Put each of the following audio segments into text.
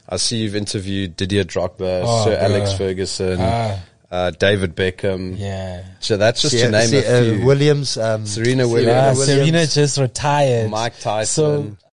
I see you've interviewed Didier Drogba, Sir Alex Ferguson, David Beckham. Yeah. So that's just to name a few. Williams, Serena Williams. Serena just retired. Mike Tyson. So,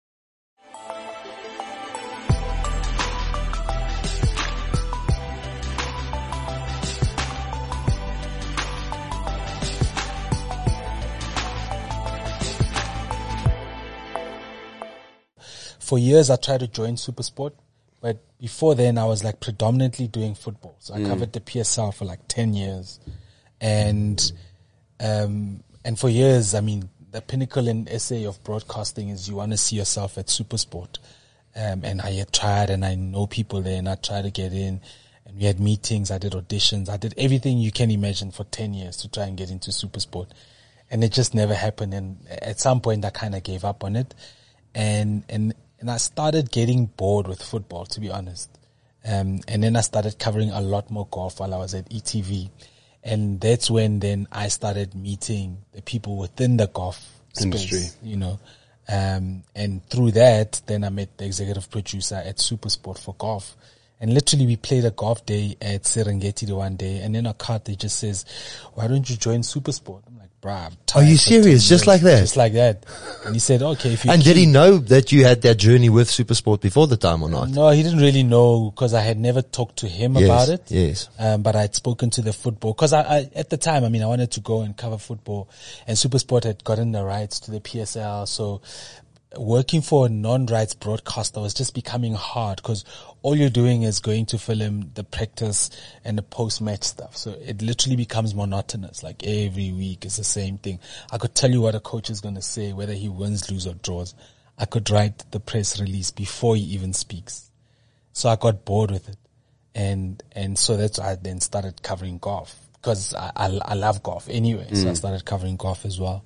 for years, I tried to join Supersport, but before then, I was like predominantly doing football. So I covered the PSL for like 10 years, and for years, I mean, the pinnacle in SA of broadcasting is you want to see yourself at Supersport, and I had tried, and I know people there, and I tried to get in, and we had meetings, I did auditions, I did everything you can imagine for 10 years to try and get into Supersport, and it just never happened. And at some point, I kind of gave up on it, and I started getting bored with football, to be honest. And then I started covering a lot more golf while I was at ETV. And that's when then I started meeting the people within the golf industry, space, you know. And through that, then I met the executive producer at Supersport for golf. And literally we played a golf day at Serengeti the one day, and then a card they just says, "Why don't you join Supersport?" I'm like, "Bruh, I'm tired." Are you serious? Just like that? Just like that. And he said, "Okay, if you..." And did he know that you had that journey with Supersport before the time or not? No, he didn't really know, because I had never talked to him about it. Yes. But I had spoken to the football, because I at the time, I mean, I wanted to go and cover football, and Supersport had gotten the rights to the PSL. So working for a non-rights broadcaster was just becoming hard, because all you're doing is going to film the practice and the post-match stuff. So it literally becomes monotonous. Like every week is the same thing. I could tell you what a coach is going to say, whether he wins, loses or draws. I could write the press release before he even speaks. So I got bored with it. And so that's why I then started covering golf, because I love golf anyway. So I started covering golf as well.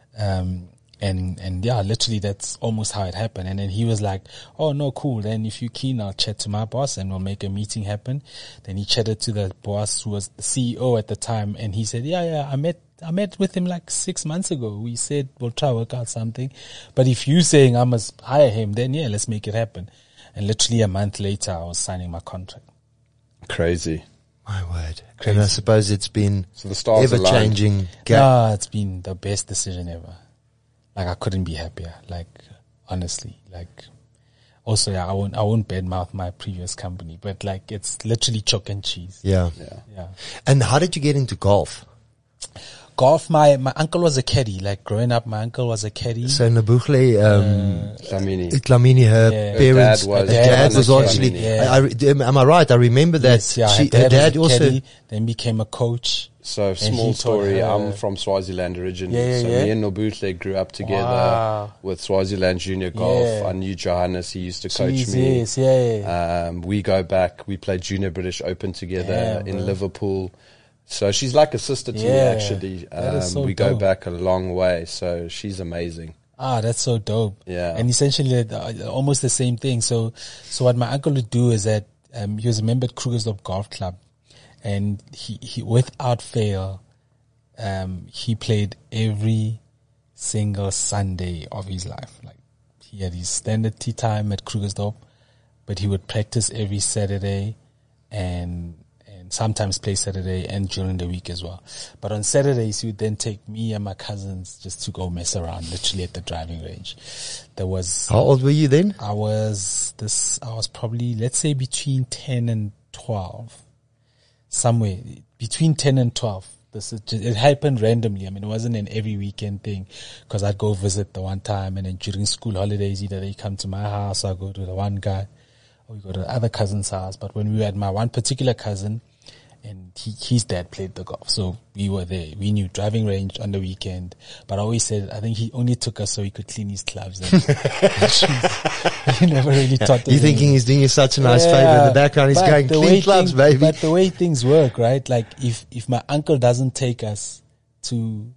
And yeah, literally that's almost how it happened. And then he was like, "Oh no, cool. Then if you're keen, I'll chat to my boss and we'll make a meeting happen." Then he chatted to the boss, who was the CEO at the time. And he said, yeah, I met with him like 6 months ago. We said we'll try to work out something. But if you're saying I must hire him, then yeah, let's make it happen. And literally a month later, I was signing my contract. Crazy. My word. Crazy. And I suppose it's been ever-changing. No, it's been the best decision ever. Like, I couldn't be happier. Like, honestly, like, also, yeah, I won't badmouth my previous company, but like, it's literally chalk and cheese. Yeah. And how did you get into golf? Golf, my uncle was a caddy. Like, growing up, my uncle was a caddy. So Nabuhle, Dlamini, her parents, dad was actually, am I right? I remember that. Yes, her dad also caddy, then became a coach. So, small story, I'm from Swaziland originally. Me and Nobuhle grew up together with Swaziland Junior Golf. I knew Johannes, he used to coach me. We go back, we played Junior British Open together in Liverpool. So she's like a sister to me, actually. We go back a long way, so she's amazing. That's so dope. Yeah. And essentially, almost the same thing. So what my uncle would do is that he was a member at Krugersdorp Golf Club. And he without fail, he played every single Sunday of his life. Like, he had his standard tea time at Krugersdorp, but he would practice every Saturday and sometimes play Saturday and during the week as well. But on Saturdays, he would then take me and my cousins just to go mess around, literally at the driving range. How old were you then? I was probably, let's say, between 10 and 12. Somewhere between 10 and 12. It happened randomly. I mean, it wasn't an every weekend thing, because I'd go visit the one time, and then during school holidays, either they come to my house, or I go to the one guy, or we go to the other cousin's house. But when we were at my one particular cousin, and his dad played the golf, so we were there. We knew driving range on the weekend. But I always said, I think he only took us so he could clean his clubs and shoes. He never really taught us. You're thinking he's doing you such a nice favor in the background. He's going, clean clubs, baby. But the way things work, right? Like, if my uncle doesn't take us to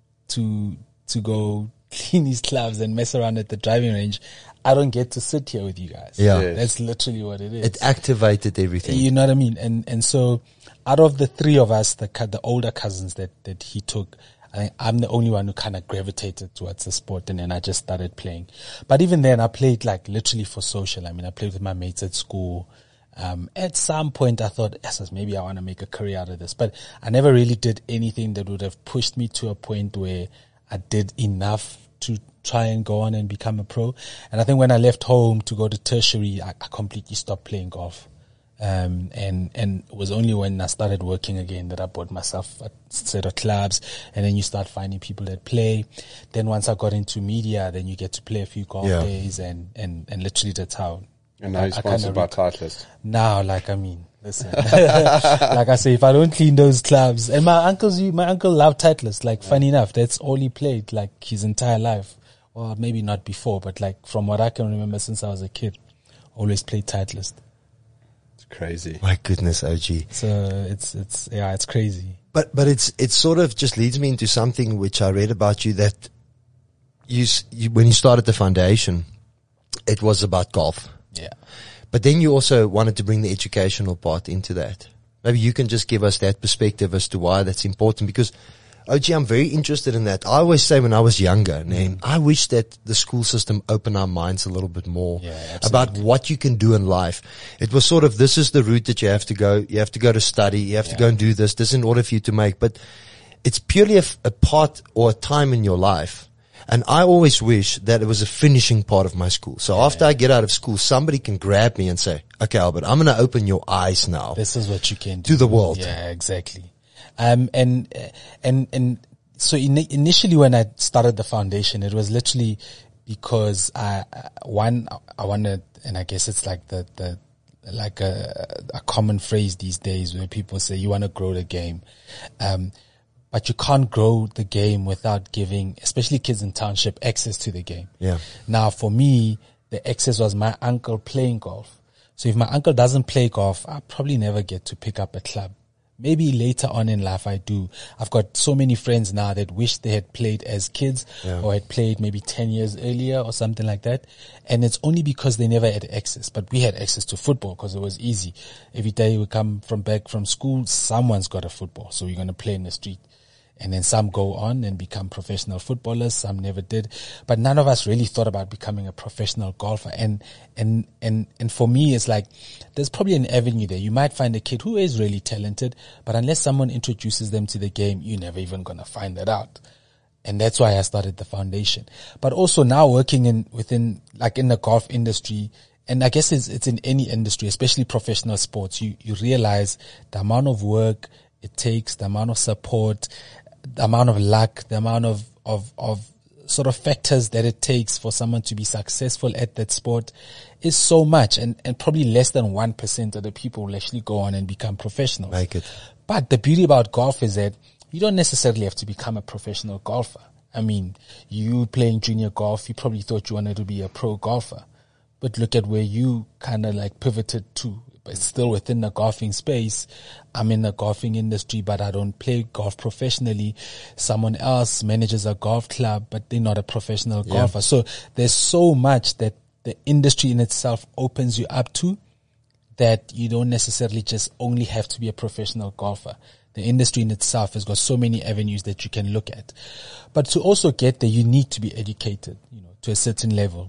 go clean his clubs and mess around at the driving range, I don't get to sit here with you guys. Yeah. That's literally what it is. It activated everything. You know what I mean? And so, out of the three of us, the older cousins that he took, I'm the only one who kind of gravitated towards the sport, and then I just started playing. But even then, I played like literally for social. I mean, I played with my mates at school. At some point I thought, yes, maybe I want to make a career out of this, but I never really did anything that would have pushed me to a point where I did enough to try and go on and become a pro. And I think when I left home to go to tertiary, I completely stopped playing golf. And it was only when I started working again that I bought myself a set of clubs, and then you start finding people that play. Then once I got into media, then you get to play a few golf days, and literally that's how. And now you're sponsored by Titleist. Now, listen, like I say, if I don't clean those clubs, and my uncle loved Titleist. Like, funny enough, that's all he played like his entire life. Well, maybe not before, but like from what I can remember since I was a kid, always played Titleist. It's crazy. My goodness, OG. So it's crazy. But it's sort of just leads me into something which I read about you, that you when you started the foundation, it was about golf. Yeah. But then you also wanted to bring the educational part into that. Maybe you can just give us that perspective as to why that's important, because OG, I'm very interested in that. I always say when I was younger, I wish that the school system opened our minds a little bit more about what you can do in life. It was sort of, this is the route that you have to go. You have to go to study. You have to go and do this in order for you to make. But it's purely a part or a time in your life. And I always wish that it was a finishing part of my school. So after I get out of school, somebody can grab me and say, okay, Albert, I'm going to open your eyes now. This is what you can do. To the world. Yeah, exactly. And so initially when I started the foundation, it was literally because I wanted, and I guess it's like a common phrase these days where people say you want to grow the game. But you can't grow the game without giving, especially kids in township, access to the game. Yeah. Now for me, the access was my uncle playing golf. So if my uncle doesn't play golf, I probably never get to pick up a club. Maybe later on in life I do. I've got so many friends now that wish they had played as kids or had played maybe 10 years earlier or something like that. And it's only because they never had access. But we had access to football because it was easy. Every day we come back from school, someone's got a football. So we're going to play in the street. And then some go on and become professional footballers. Some never did. But none of us really thought about becoming a professional golfer. And for me, it's like, there's probably an avenue there. You might find a kid who is really talented, but unless someone introduces them to the game, you're never even going to find that out. And that's why I started the foundation. But also now working within the golf industry, and I guess it's in any industry, especially professional sports, you realize the amount of work it takes, the amount of support, the amount of luck, the amount of sort of factors that it takes for someone to be successful at that sport is so much, and probably less than 1% of the people will actually go on and become professionals. Make it. But the beauty about golf is that you don't necessarily have to become a professional golfer. I mean, you playing junior golf, you probably thought you wanted to be a pro golfer, but look at where you kind of like pivoted to. But still within the golfing space. I'm in the golfing industry, but I don't play golf professionally. Someone else manages a golf club, but they're not a professional golfer. So there's so much that the industry in itself opens you up to, that you don't necessarily just only have to be a professional golfer. The industry in itself has got so many avenues that you can look at. But to also get there, you need to be educated, to a certain level.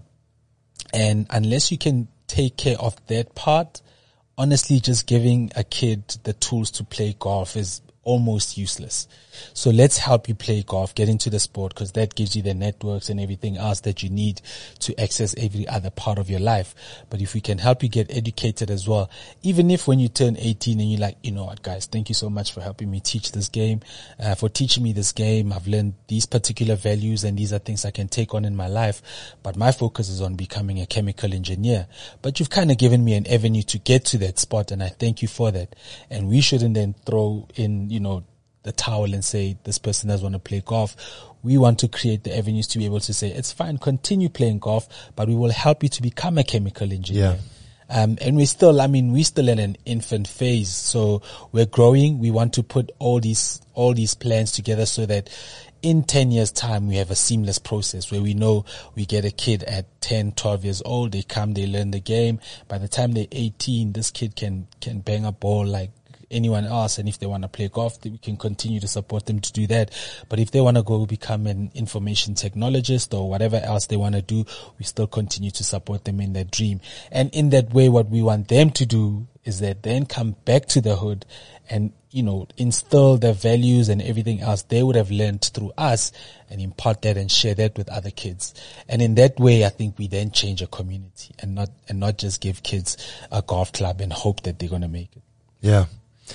And unless you can take care of that part, honestly, just giving a kid the tools to play golf is almost useless. So let's help you play golf, get into the sport, because that gives you the networks and everything else that you need to access every other part of your life. But if we can help you get educated as well, even if when you turn 18 and you're like, you know what, guys, thank you so much for helping me teach this game, for teaching me this game. I've learned these particular values and these are things I can take on in my life. But my focus is on becoming a chemical engineer. But you've kind of given me an avenue to get to that spot, and I thank you for that. And we shouldn't then throw in, the towel and say this person doesn't want to play golf. We want to create the avenues to be able to say, it's fine, continue playing golf, but we will help you to become a chemical engineer. And we're still in an infant phase. So we're growing. We want to put all these plans together so that in 10 years time, we have a seamless process where we know we get a kid at 10, 12 years old. They come, they learn the game. By the time they're 18, this kid can bang a ball like anyone else, and if they want to play golf, we can continue to support them to do that. But if they want to go become an information technologist or whatever else they want to do, we still continue to support them in their dream. And in that way, what we want them to do is that then come back to the hood and, you know, instill the values and everything else they would have learned through us and impart that and share that with other kids. And in that way, I think we then change a community and not just give kids a golf club and hope that they're going to make it. Yeah.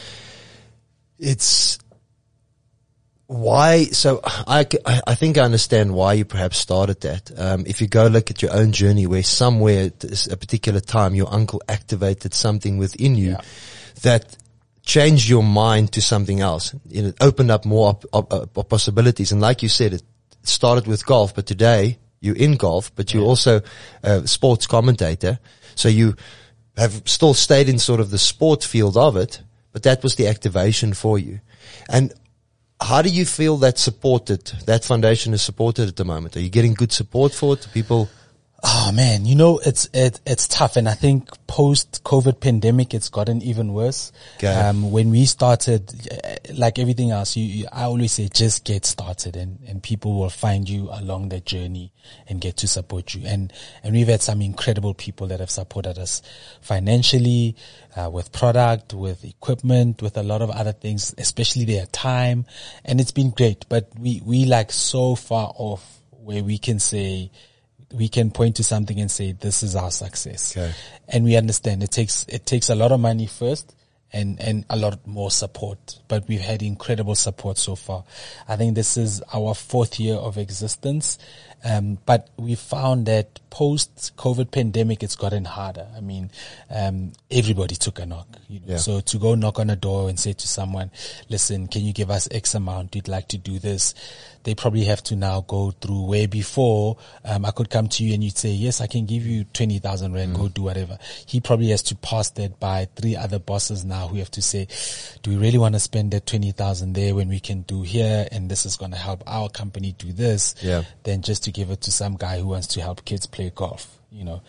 It's why, so I think I understand why you perhaps started that. If you go look at your own journey where somewhere at a particular time your uncle activated something within you that changed your mind to something else. It opened up more possibilities. And like you said, it started with golf, but today you're in golf, but you're also a sports commentator. So you have still stayed in sort of the sport field of it, but that was the activation for you. And how do you feel that's supported? That foundation is supported at the moment. Are you getting good support for it? People? Oh man, you know, it's tough. And I think post-COVID pandemic, it's gotten even worse. Okay. When we started, like everything else, I always say just get started and people will find you along the journey and get to support you. And we've had some incredible people that have supported us financially, with product, with equipment, with a lot of other things, especially their time. And it's been great, but we like so far off where we can say, we can point to something and say, this is our success. Okay. And we understand it takes a lot of money first and a lot more support, but we've had incredible support so far. I think this is our 4th year of existence. But we found that post-COVID pandemic, it's gotten harder. I mean, everybody took a knock. You know? Yeah. So to go knock on a door and say to someone, listen, can you give us X amount? We'd like to do this. They probably have to now go through where before, I could come to you and you'd say, yes, I can give you 20,000 rand, go do whatever. He probably has to pass that by 3 other bosses now who have to say, do we really want to spend that 20,000 there when we can do here? And this is going to help our company do this. Yeah. Than just to give it to some guy who wants to help kids play golf, you know.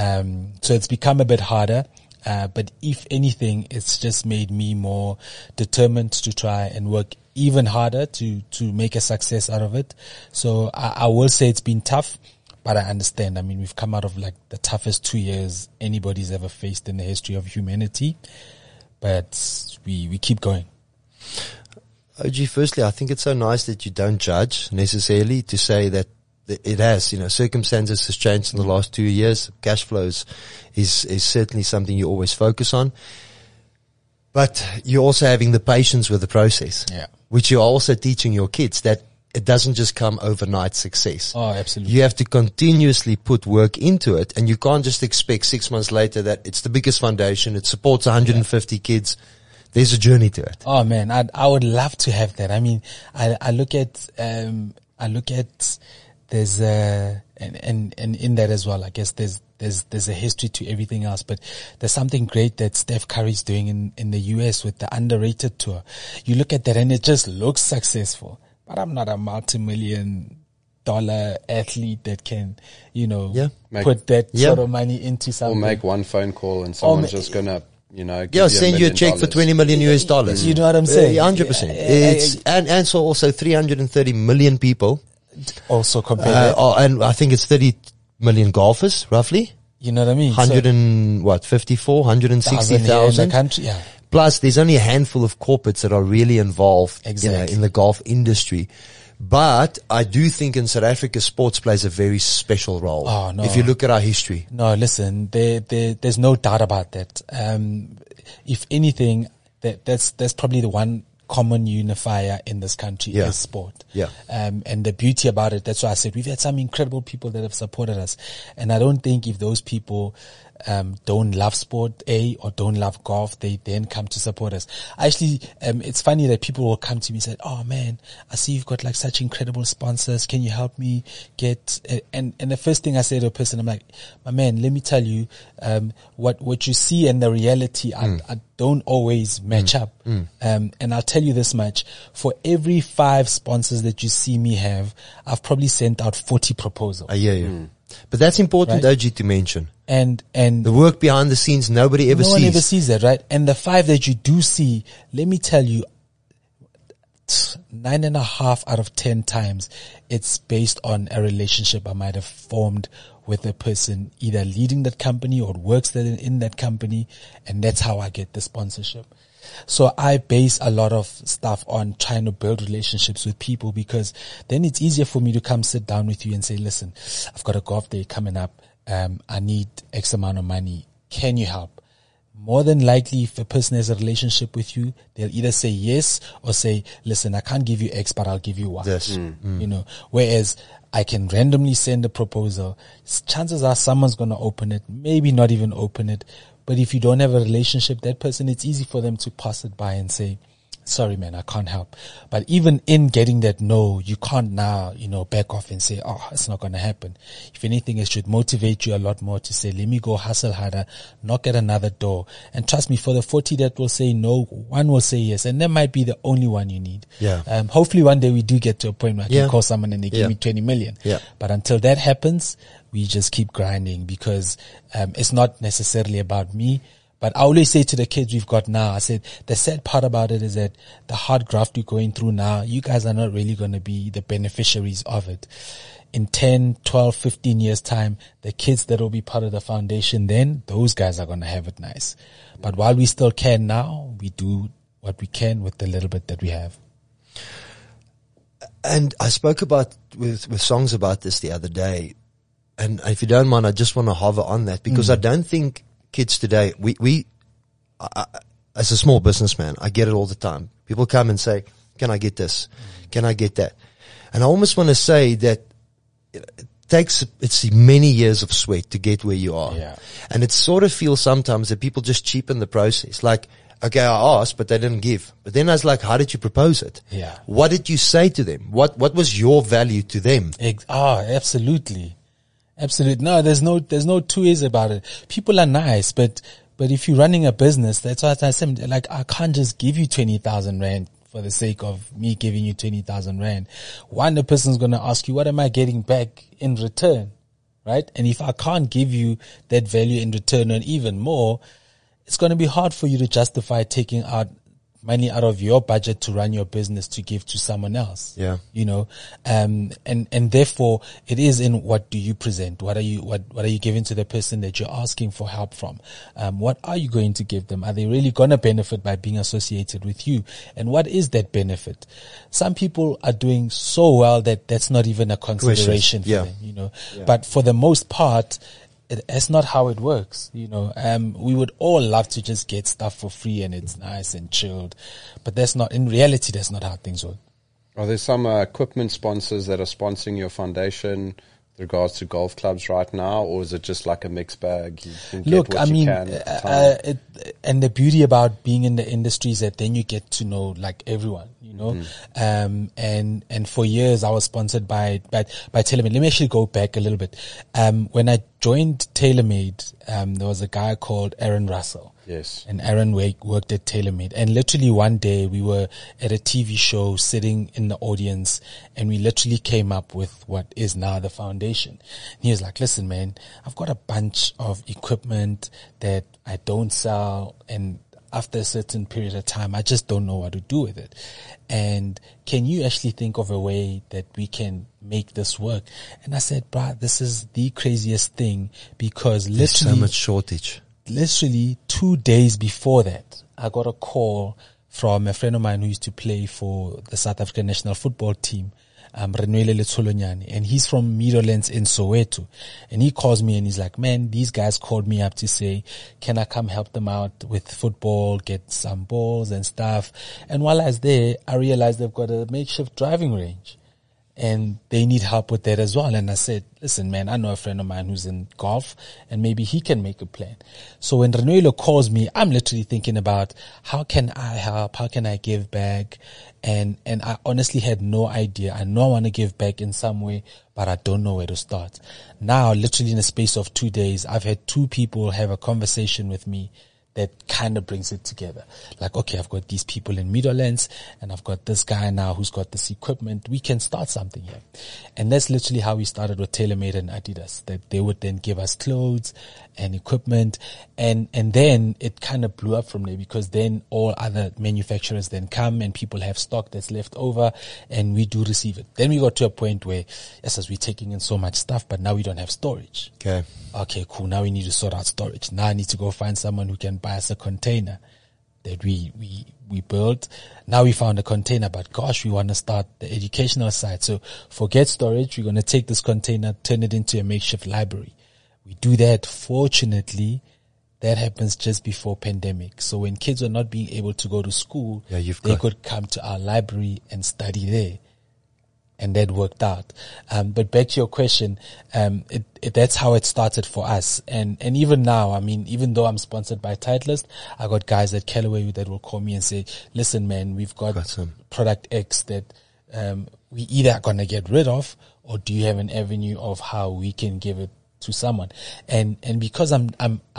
So it's become a bit harder. But if anything, it's just made me more determined to try and work even harder to make a success out of it. So I will say it's been tough, but I understand. I mean, we've come out of like the toughest 2 years anybody's ever faced in the history of humanity, but we keep going. OG, firstly, I think it's so nice that you don't judge necessarily, to say that it has, you know, circumstances has changed in the last 2 years. Cash flows is certainly something you always focus on. But you're also having the patience with the process. Yeah. Which you're also teaching your kids, that it doesn't just come overnight success. Oh, absolutely. You have to continuously put work into it, and you can't just expect 6 months later that it's the biggest foundation, it supports 150 kids. There's a journey to it. Oh man, I would love to have that. I mean, I look at there's and in that as well, I guess there's a history to everything else, but there's something great that Steph Curry's doing in the US with the Underrated Tour. You look at that and it just looks successful, but I'm not a multi-million-dollar athlete that can, you know, put that sort of money into something. Or make one phone call and someone's just gonna, you know, give send you a check for $20 million US. You know what I'm saying? 100%. It's and so also 330 million people. Also compared, and I think it's 30 million golfers, roughly. You know what I mean? 160,000 in the country. Yeah. Plus, there's only a handful of corporates that are really involved, in the golf industry. But I do think in South Africa, sports plays a very special role. Oh, no. If you look at our history. No, listen, there's no doubt about that. If anything, that's probably the one common unifier in this country is sport. Yeah. And the beauty about it, that's why I said we've had some incredible people that have supported us. And I don't think if those people don't love sport, or don't love golf, they then come to support us. Actually, it's funny that people will come to me and say, oh man, I see you've got like such incredible sponsors. Can you help me get, and the first thing I say to a person, I'm like, my man, let me tell you, what you see and the reality I don't always match up. And I'll tell you this much, for every 5 sponsors that you see me have, I've probably sent out 40 proposals. I hear you. But that's important, right? OG, to mention. And the work behind the scenes, no one ever sees that, right? And the 5 that you do see, let me tell you, 9.5 out of 10 times, it's based on a relationship I might have formed with a person either leading that company or works in that company. And that's how I get the sponsorship. So I base a lot of stuff on trying to build relationships with people, because then it's easier for me to come sit down with you and say, listen, I've got a golf day coming up. I need X amount of money. Can you help? More than likely, if a person has a relationship with you, they'll either say yes or say, listen, I can't give you X, but I'll give you Y. Yes. You know, whereas I can randomly send a proposal. Chances are someone's going to open it, maybe not even open it. But if you don't have a relationship, that person, it's easy for them to pass it by and say, sorry, man, I can't help. But even in getting that no, you can't now, you know, back off and say, oh, it's not going to happen. If anything, it should motivate you a lot more to say, let me go hustle harder, knock at another door. And trust me, for the 40 that will say no, one will say yes. And that might be the only one you need. Yeah. Hopefully one day we do get to a point where I can call someone and they give me 20 million. Yeah. But until that happens, we just keep grinding, because it's not necessarily about me. But I always say to the kids we've got now, I said, the sad part about it is that the hard graft you're going through now, you guys are not really going to be the beneficiaries of it. In 10, 12, 15 years time, the kids that will be part of the foundation then, those guys are going to have it nice. But while we still can now, we do what we can with the little bit that we have. And I spoke about with songs about this the other day. And if you don't mind, I just want to hover on that, because I don't think kids today, as a small businessman, I get it all the time. People come and say, can I get this? Can I get that? And I almost want to say that it's many years of sweat to get where you are. Yeah. And it sort of feels sometimes that people just cheapen the process. Like, okay, I asked, but they didn't give. But then I was like, how did you propose it? Yeah. What did you say to them? What was your value to them? Absolutely. Absolutely. No, there's no two ways about it. People are nice, but if you're running a business, that's what I said. Like, I can't just give you 20,000 rand for the sake of me giving you 20,000 rand. One, the person's going to ask you, what am I getting back in return? Right? And if I can't give you that value in return and even more, it's going to be hard for you to justify taking out money out of your budget to run your business to give to someone else. Yeah. You know, and therefore it is in what do you present? What are you giving to the person that you're asking for help from? What are you going to give them? Are they really going to benefit by being associated with you? And what is that benefit? Some people are doing so well that that's not even a consideration for them, you know, but for the most part, it's not how it works, you know. We would all love to just get stuff for free and it's nice and chilled, but in reality, that's not how things work. Are there some equipment sponsors that are sponsoring your foundation with regards to golf clubs right now, or is it just like a mixed bag? Look, I mean, and the beauty about being in the industry is that then you get to know like everyone, you know. And for years I was sponsored by TaylorMade. Let me actually go back a little bit. When I joined TaylorMade, there was a guy called Aaron Russell. Yes. And Aaron worked at TaylorMade. And literally one day we were at a TV show sitting in the audience and we literally came up with what is now the foundation. And he was like, listen, man, I've got a bunch of equipment that I don't sell, and after a certain period of time, I just don't know what to do with it. And can you actually think of a way that we can make this work? And I said, bruh, this is the craziest thing, because there's so much shortage. Literally 2 days before that, I got a call from a friend of mine who used to play for the South African national football team, Renwele Letsolonyane, and he's from Meadowlands in Soweto. And he calls me and he's like, man, these guys called me up to say, can I come help them out with football, get some balls and stuff? And while I was there, I realized they've got a makeshift driving range and they need help with that as well. And I said, listen, man, I know a friend of mine who's in golf and maybe he can make a plan. So when Renwele calls me, I'm literally thinking about how can I help? How can I give back? And I honestly had no idea. I know I want to give back in some way, but I don't know where to start. Now, literally in the space of 2 days, I've had 2 people have a conversation with me that kind of brings it together. Like, okay, I've got these people in Meadowlands and I've got this guy now who's got this equipment. We can start something here. And that's literally how we started with TaylorMade and Adidas, that they would then give us clothes and equipment. And then it kind of blew up from there, because then all other manufacturers then come and people have stock that's left over and we do receive it. Then we got to a point where, yes, as we're taking in so much stuff, but now we don't have storage. Okay, cool. Now we need to sort out storage. Now I need to go find someone who can buy us a container that we built. Now we found a container, but gosh, we want to start the educational side. So forget storage. We're going to take this container, turn it into a makeshift library. We do that. Fortunately, that happens just before pandemic. So when kids were not being able to go to school, they could come to our library and study there. And that worked out. But back to your question, that's how it started for us. And even now, I mean, even though I'm sponsored by Titleist, I got guys at Callaway that will call me and say, listen, man, we've got some product X that, we either are going to get rid of, or do you have an avenue of how we can give it to someone? And because and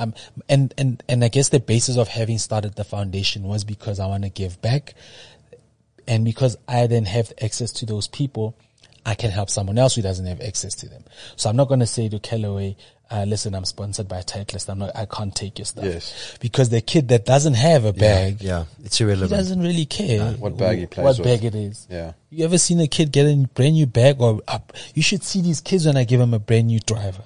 I guess the basis of having started the foundation was because I want to give back. And because I then have access to those people, I can help someone else who doesn't have access to them. So I'm not going to say to Callaway, listen, I'm sponsored by Titleist. I can't take your stuff. Yes. Because the kid that doesn't have a bag, it's irrelevant. He doesn't really care what bag he plays what with. Bag it is. Yeah. You ever seen a kid get a brand new bag or up? You should see these kids when I give them a brand new driver.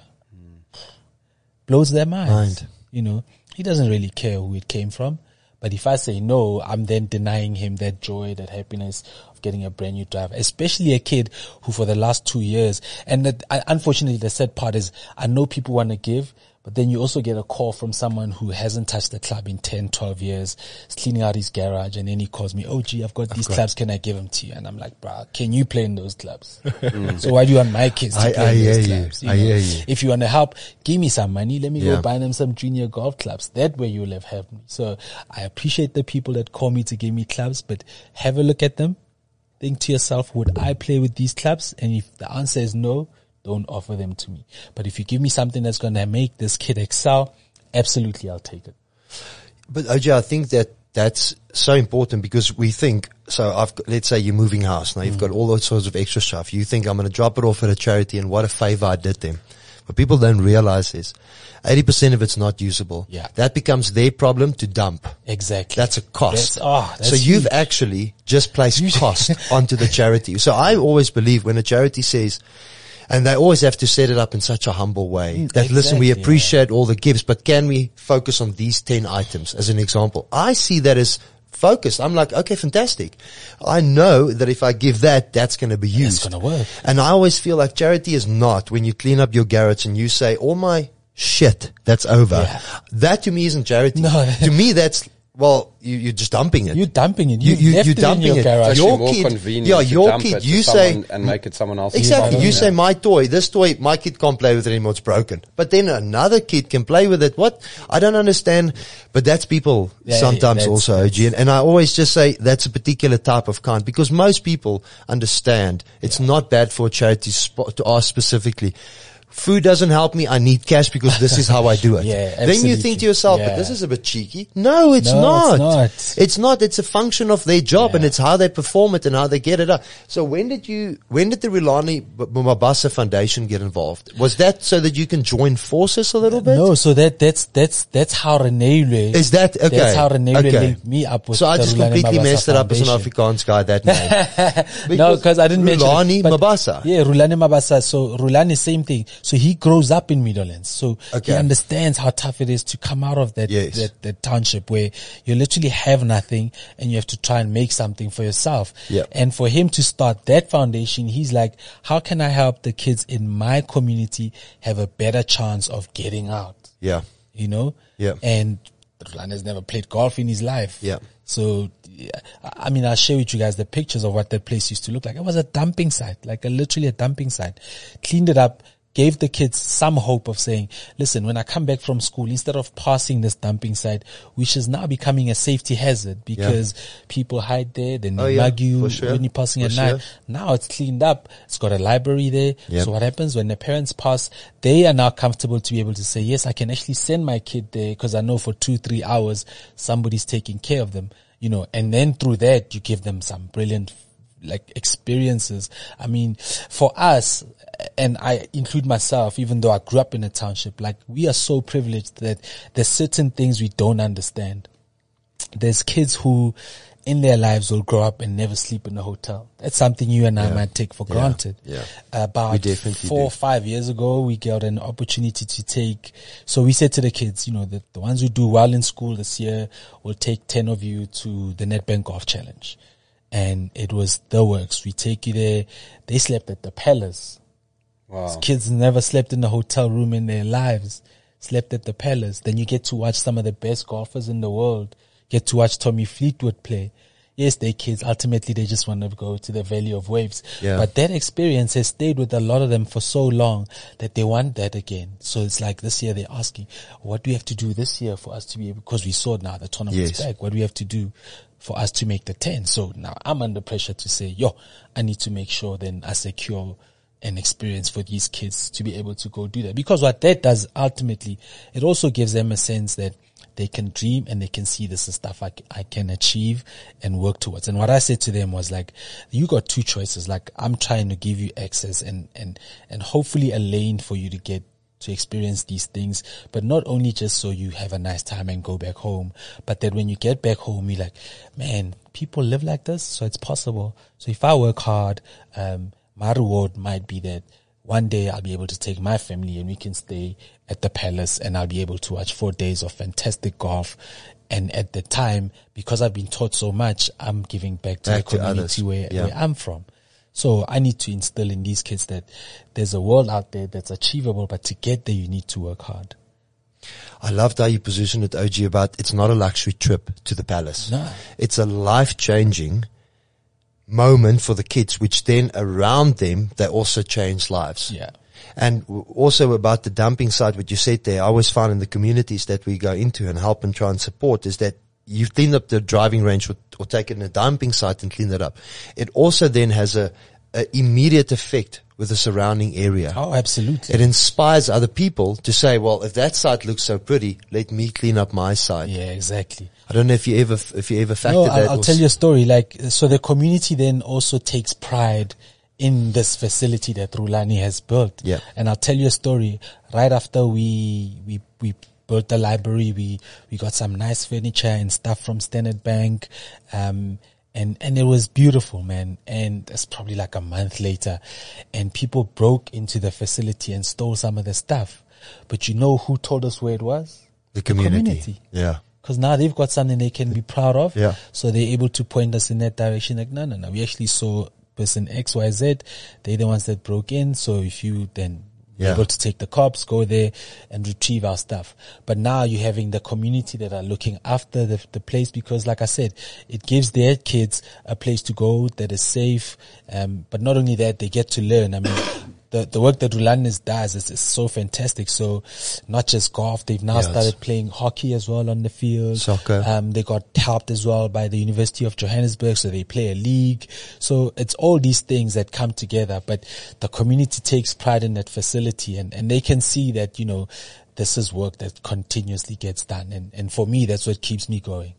Blows their mind. You know, he doesn't really care who it came from. But if I say no, I'm then denying him that joy, that happiness of getting a brand new driver, especially a kid who for the last 2 years, and unfortunately the sad part is I know people want to give, but then you also get a call from someone who hasn't touched the club in 10, 12 years, is cleaning out his garage, and then he calls me, oh gee, I've got these clubs, can I give them to you? And I'm like, bruh, can you play in those clubs? So why do you want my kids to play in those clubs? I hear you. If you want to help, give me some money, let me go buy them some junior golf clubs. That way you'll have helped me. So I appreciate the people that call me to give me clubs, but have a look at them. Think to yourself, would I play with these clubs? And if the answer is no, don't offer them to me. But if you give me something that's going to make this kid excel, absolutely, I'll take it. But OJ, I think that's so important, because we think, so let's say you're moving house. Now you've got all those sorts of extra stuff. You think I'm going to drop it off at a charity, and what a favor I did them. What people don't realize is 80% of it's not usable. Yeah. That becomes their problem to dump. Exactly. That's a cost. That's so you've huge. actually just placed cost onto the charity. So I always believe when a charity says, and they always have to set it up in such a humble way that, listen, we appreciate all the gifts, but can we focus on these 10 items as an example? I see that as focused. I'm like, okay, fantastic. I know that if I give that, that's going to be used. It's going to work. And I always feel like charity is not when you clean up your garage and you say, all my shit, that's over. Yeah. That to me isn't charity. No. To me, that's, well, you're just dumping it. You're dumping it. You're dumping it. It's your more kid, convenient your to kid, dump you it to say, and make it someone else's. Exactly. You say my toy, my kid can't play with it anymore. It's broken. But then another kid can play with it. What? I don't understand. But that's people sometimes also, OG. And I always just say that's a particular type of kind, because most people understand it's not bad for a charity to ask specifically, food doesn't help me, I need cash because this is how I do it. Then you think to yourself, but this is a bit cheeky. No, it's not. It's not. It's a function of their job and it's how they perform it and how they get it up. So when did the Rulani Mabasa Foundation get involved? Was that so that you can join forces a little bit? No, so that's how Renele. Is that okay? That's how Renele linked me up with. So I just completely messed it up as an Afrikaans guy, that name. No, because I didn't mention Rulani Mabasa. Yeah, Rulani Mabasa. So Rulani, same thing. So he grows up in Meadowlands. So he understands how tough it is to come out of that township where you literally have nothing and you have to try and make something for yourself. Yeah. And for him to start that foundation, he's like, how can I help the kids in my community have a better chance of getting out? Yeah. You know? Yeah. And Rulani has never played golf in his life. Yeah. So, I mean, I'll share with you guys the pictures of what that place used to look like. It was a dumping site, literally a dumping site. Cleaned it up, gave the kids some hope of saying, listen, when I come back from school, instead of passing this dumping site, which is now becoming a safety hazard because people hide there, then they mug you when you're passing at night. Now it's cleaned up. It's got a library there. So what happens when the parents pass, they are now comfortable to be able to say, yes, I can actually send my kid there because I know for 2-3 hours somebody's taking care of them, you know, and then through that you give them some brilliant like experiences. I mean, for us, and I include myself, even though I grew up in a township, like we are so privileged that there's certain things we don't understand. There's kids who in their lives will grow up and never sleep in a hotel. That's something you and I might take for granted. About 4 or 5 years ago, we got an opportunity to take, so we said to the kids, you know, the ones who do well in school this year, will take 10 of you to the Nedbank Golf Challenge. And it was the works. We take you there. They slept at the Palace. Wow. These kids never slept in a hotel room in their lives. Slept at the Palace. Then you get to watch some of the best golfers in the world. Get to watch Tommy Fleetwood play. Yes, they kids. Ultimately, they just want to go to the Valley of Waves. But that experience has stayed with a lot of them for so long that they want that again. So it's like this year they're asking, what do we have to do this year for us to be able, because we saw now the tournament's back. What do we have to do for us to make the 10? So now I'm under pressure to say, I need to make sure then I secure an experience for these kids to be able to go do that. Because what that does ultimately, it also gives them a sense that they can dream and they can see this is stuff I can achieve and work towards. And what I said to them was like, you got two choices. Like, I'm trying to give you access and hopefully a lane for you to get to experience these things, but not only just so you have a nice time and go back home, but that when you get back home, you're like, man, people live like this, so it's possible. So if I work hard, my reward might be that one day I'll be able to take my family and we can stay at the Palace and I'll be able to watch 4 days of fantastic golf. And at the time, because I've been taught so much, I'm giving back to the community where I'm from. So I need to instill in these kids that there's a world out there that's achievable, but to get there, you need to work hard. I loved how you positioned it, OG, about it's not a luxury trip to the Palace. No. It's a life-changing moment for the kids, which then around them, they also change lives. Yeah. And also about the dumping site, what you said there, I always found in the communities that we go into and help and try and support is that you've cleaned up the driving range or taken a dumping site and cleaned it up. It also then has a immediate effect with the surrounding area. Oh, absolutely. It inspires other people to say, well, if that site looks so pretty, let me clean up my site. Yeah, exactly. I don't know if you ever factored that. I'll tell you a story. Like, so the community then also takes pride in this facility that Rulani has built. Yeah. And I'll tell you a story. Right after we built the library, we got some nice furniture and stuff from Standard Bank. And it was beautiful, man. And it's probably like a month later and people broke into the facility and stole some of the stuff. But you know who told us where it was? The community. Yeah. Because now they've got something they can be proud of. Yeah. So they're able to point us in that direction. Like, no. We actually saw person X, Y, Z. They're the ones that broke in. So if you then able to take the cops, go there and retrieve our stuff. But now you're having the community that are looking after the place because, like I said, it gives their kids a place to go that is safe. But not only that, they get to learn. I mean, the work that Rulanis does is so fantastic. So not just golf, they've now started playing hockey as well on the field. Soccer. They got helped as well by the University of Johannesburg, so they play a league. So it's all these things that come together, but the community takes pride in that facility and they can see that, you know, this is work that continuously gets done. And for me, that's what keeps me going.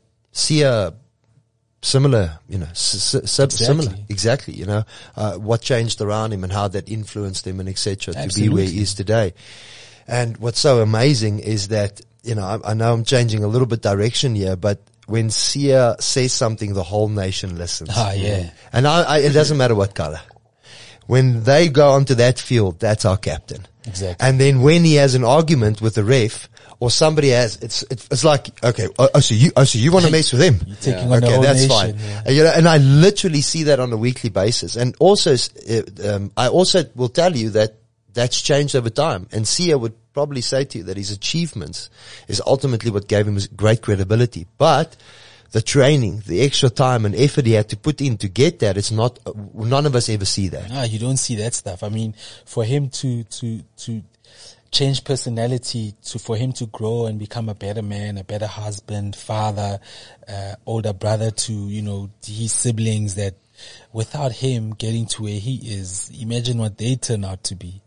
Similar, you know, similar, exactly, you know, what changed around him and how that influenced him and etc. to be where he is today. And what's so amazing is that, you know, I know I'm changing a little bit direction here, but when Sia says something, the whole nation listens. Yeah. And it doesn't matter what color. When they go onto that field, that's our captain. Exactly. And then when he has an argument with the ref, or somebody has, it's like, okay, so you want to mess with him? You're taking on the whole that's nation, fine. Yeah. You know, and I literally see that on a weekly basis. And also, I also will tell you that that's changed over time. And Sia would probably say to you that his achievements is ultimately what gave him great credibility. But the training, the extra time and effort he had to put in to get that, it's not, none of us ever see that. No, you don't see that stuff. I mean, for him to change personality, for him to grow and become a better man, a better husband, father, older brother to, his siblings, that without him getting to where he is, imagine what they turn out to be.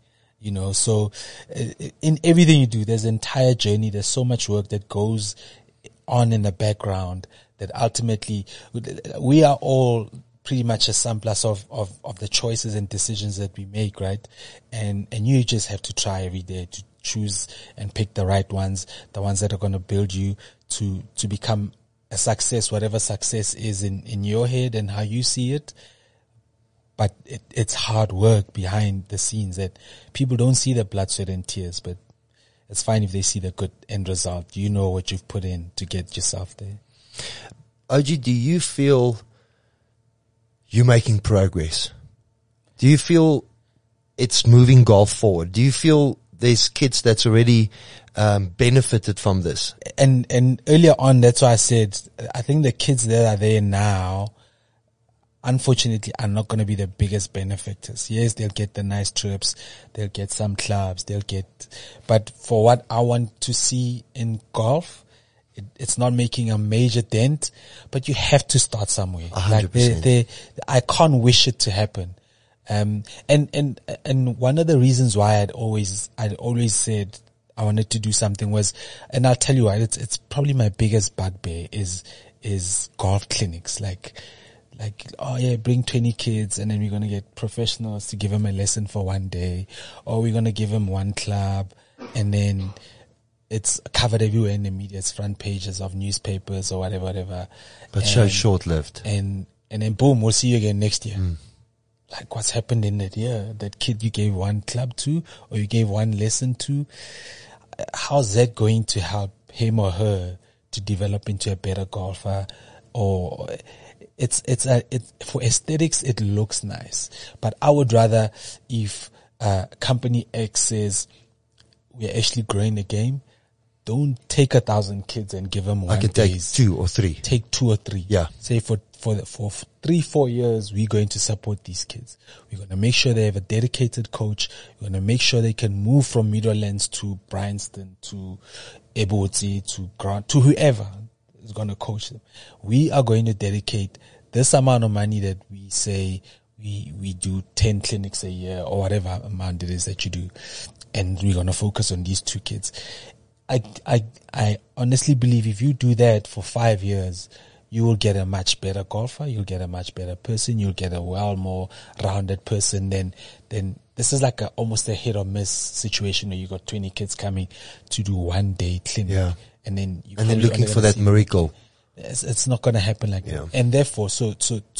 So in everything you do, there's an entire journey. There's so much work that goes on in the background that ultimately we are all pretty much a surplus of the choices and decisions that we make, right? And you just have to try every day to choose and pick the right ones, the ones that are going to build you to become a success, whatever success is in your head and how you see it. But it's hard work behind the scenes that people don't see the blood, sweat and tears, but it's fine if they see the good end result. You know what you've put in to get yourself there. OG, do you feel you're making progress? Do you feel it's moving golf forward? Do you feel there's kids that's already benefited from this? And earlier on, that's why I said, I think the kids that are there now, unfortunately, are not going to be the biggest benefactors. Yes, they'll get the nice trips, they'll get some clubs, but for what I want to see in golf, it's not making a major dent, but you have to start somewhere. 100%. Like I can't wish it to happen. And one of the reasons why I'd always said I wanted to do something was, and I'll tell you what, it's probably my biggest bugbear is golf clinics. Like, oh yeah, bring 20 kids and then we're going to get professionals to give them a lesson for one day, or we're going to give them one club, and then it's covered everywhere in the media. It's front pages of newspapers or whatever. But so short-lived. And then boom, we'll see you again next year. Like, what's happened in that year? That kid you gave one club to, or you gave one lesson to, how's that going to help him or her to develop into a better golfer? Or it's for aesthetics, it looks nice, but I would rather if company X says we're actually growing the game, don't take 1,000 kids and give them 1 day. I can take 2 or 3. Take 2 or 3. Yeah. Say for 3-4 years, we're going to support these kids. We're going to make sure they have a dedicated coach. We're going to make sure they can move from Meadowlands to Bryanston to Eboti to Grant to whoever is going to coach them. We are going to dedicate this amount of money that we say we do 10 clinics a year or whatever amount it is that you do, and we're going to focus on these 2 kids. I honestly believe if you do that for 5 years, you will get a much better golfer, you'll get a much better person, you'll get a well more rounded person than this is like almost a hit or miss situation where you got 20 kids coming to do 1 day clinic. Yeah. And then looking for that miracle. It's not going to happen like that. And therefore, so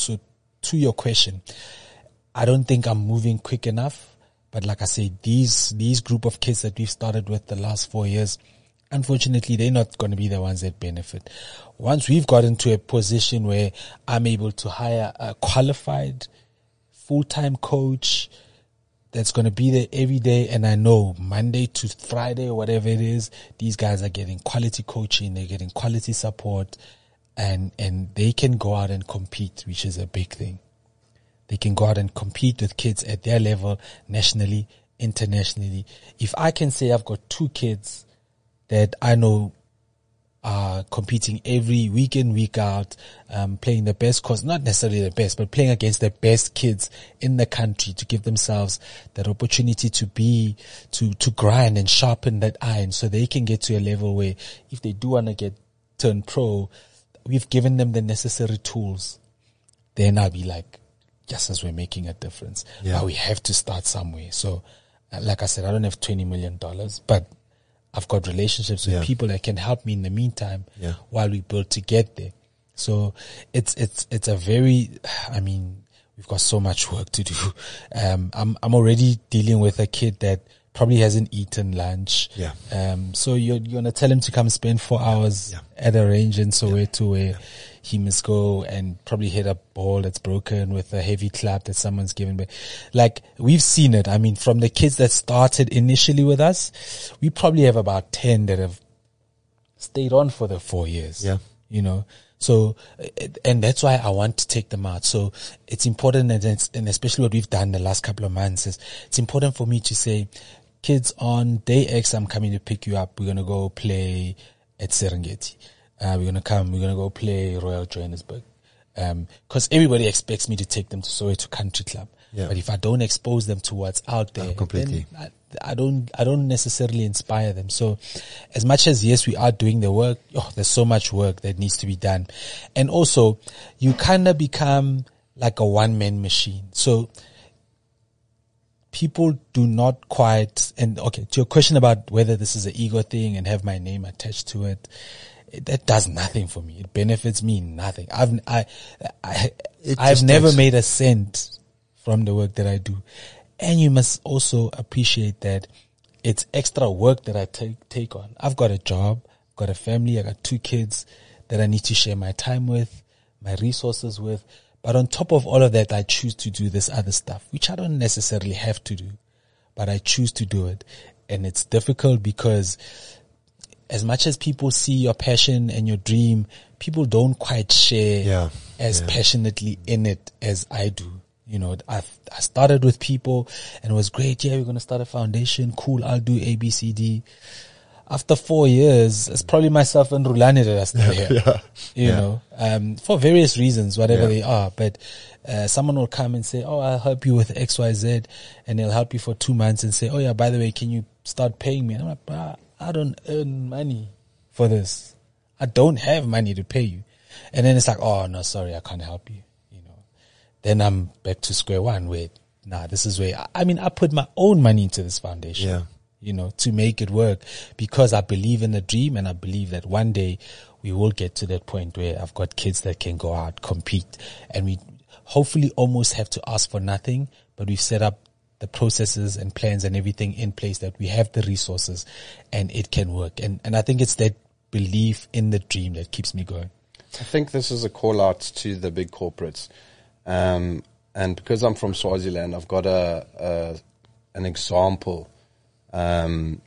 to your question, I don't think I'm moving quick enough. But like I say, these group of kids that we've started with the last 4 years, unfortunately, they're not going to be the ones that benefit. Once we've gotten to a position where I'm able to hire a qualified full-time coach that's going to be there every day, and I know Monday to Friday or whatever it is, these guys are getting quality coaching, they're getting quality support, and they can go out and compete, which is a big thing. They can go out and compete with kids at their level, nationally, internationally. If I can say I've got 2 kids that I know are competing every week in, week out, playing the best course, not necessarily the best, but playing against the best kids in the country to give themselves that opportunity to grind and sharpen that iron so they can get to a level where if they do want to turn pro, we've given them the necessary tools. Then I'll be like, just as we're making a difference. But we have to start somewhere. So, like I said, I don't have $20 million, but I've got relationships with people that can help me in the meantime while we build to get there. So it's a very, I mean, we've got so much work to do. I'm already dealing with a kid that probably hasn't eaten lunch. So you're going to tell him to come spend 4 hours at a range in Soweto where he must go and probably hit a ball that's broken with a heavy club that someone's given. But like, we've seen it. I mean, from the kids that started initially with us, we probably have about 10 that have stayed on for the 4 years. You know, So, and that's why I want to take them out. So it's important, and especially what we've done the last couple of months is it's important for me to say, kids, on day X, I'm coming to pick you up. We're going to go play at Serengeti. We're going to go play Royal Johannesburg. Cause everybody expects me to take them to Soweto Country Club. Yeah. But if I don't expose them to what's out there, completely. then I don't necessarily inspire them. So as much as, yes, we are doing the work, there's so much work that needs to be done. And also you kind of become like a one-man machine. So people do not quite, and okay, to your question about whether this is an ego thing and have my name attached to it, that does nothing for me. It benefits me nothing. I've never made a cent from the work that I do. And you must also appreciate that it's extra work that I take on. I've got a job, I've got a family, I got 2 kids that I need to share my time with, my resources with. But on top of all of that, I choose to do this other stuff, which I don't necessarily have to do, but I choose to do it. And it's difficult because as much as people see your passion and your dream, people don't quite share as passionately in it as I do. You know, I started with people and it was great. Yeah, we're going to start a foundation. Cool. I'll do A, B, C, D. After 4 years, it's probably myself and Rulani that are still here. You know, for various reasons, whatever they are. But, someone will come and say, oh, I'll help you with X, Y, Z. And they'll help you for 2 months and say, oh yeah, by the way, can you start paying me? And I'm like, I don't earn money for this. I don't have money to pay you. And then it's like, oh no, sorry, I can't help you. Then I'm back to square one where, this is where, I put my own money into this foundation, you know, to make it work because I believe in the dream and I believe that one day we will get to that point where I've got kids that can go out, compete, and we hopefully almost have to ask for nothing, but we've set up the processes and plans and everything in place that we have the resources and it can work. And I think it's that belief in the dream that keeps me going. I think this is a call out to the big corporates. And because I'm from Swaziland, I've got an example that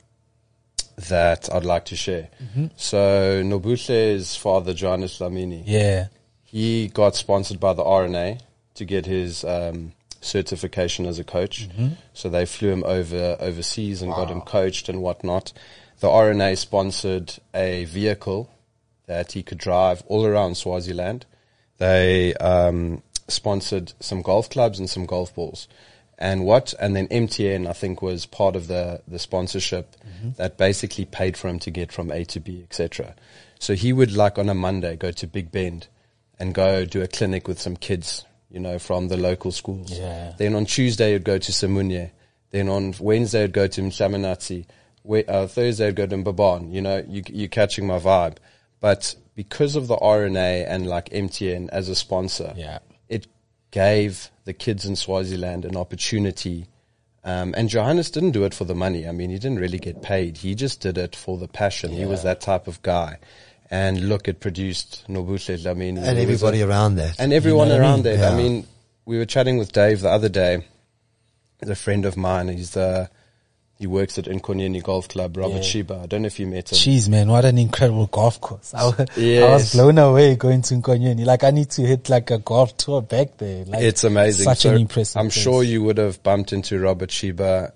I'd like to share. Mm-hmm. So Nobutle's father, Johannes Dlamini, he got sponsored by the RNA to get his certification as a coach. Mm-hmm. So they flew him overseas and got him coached and whatnot. The RNA sponsored a vehicle that he could drive all around Swaziland. They sponsored some golf clubs and some golf balls. And then MTN, I think, was part of the sponsorship that basically paid for him to get from A to B, etc. So he would, like on a Monday, go to Big Bend and go do a clinic with some kids, you know, from the local schools. Yeah. Then on Tuesday, he'd go to Simunye. Then on Wednesday, he'd go to Mhlamanatsi. Thursday, he'd go to Mbabane. You know, you're catching my vibe. But because of the RNA and like MTN as a sponsor, it gave the kids in Swaziland an opportunity. And Johannes didn't do it for the money. I mean, he didn't really get paid. He just did it for the passion. He was that type of guy. And look, it produced Nobuhle Dlamini. And everybody around that. And everyone around that. I mean, we were chatting with Dave the other day. He's a friend of mine. He works at Nkonyeni Golf Club, Robert Sheba. I don't know if you met him. Jeez, man, what an incredible golf course. I was blown away going to Nkonyeni. Like, I need to hit like a golf tour back there. Like, it's amazing. Such an impressive I'm place. sure you would have bumped into Robert Sheba,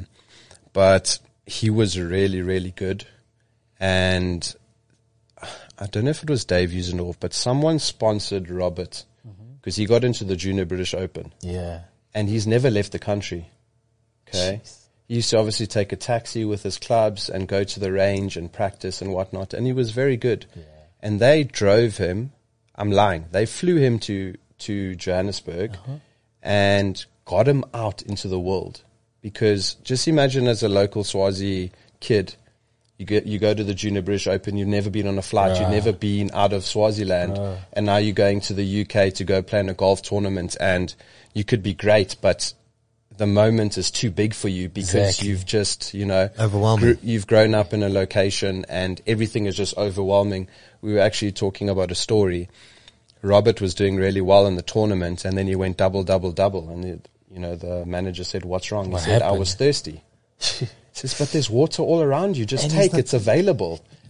but he was really, really good. And I don't know if it was Dave Usendorf, but someone sponsored Robert because he got into the Junior British Open. Yeah. And he's never left the country. Okay. Jeez. He used to obviously take a taxi with his clubs and go to the range and practice and whatnot. And he was very good. Yeah. And they drove him. I'm lying. They flew him to Johannesburg and got him out into the world. Because just imagine as a local Swazi kid, you go to the Junior British Open, you've never been on a flight, you've never been out of Swaziland, and now you're going to the UK to go play in a golf tournament, and you could be great, but the moment is too big for you because you've just, overwhelming. You've grown up in a location and everything is just overwhelming. We were actually talking about a story. Robert was doing really well in the tournament and then he went double. And, the manager said, "What's wrong?" He said, "I was thirsty." He says, "But there's water all around you. Just take. It's available."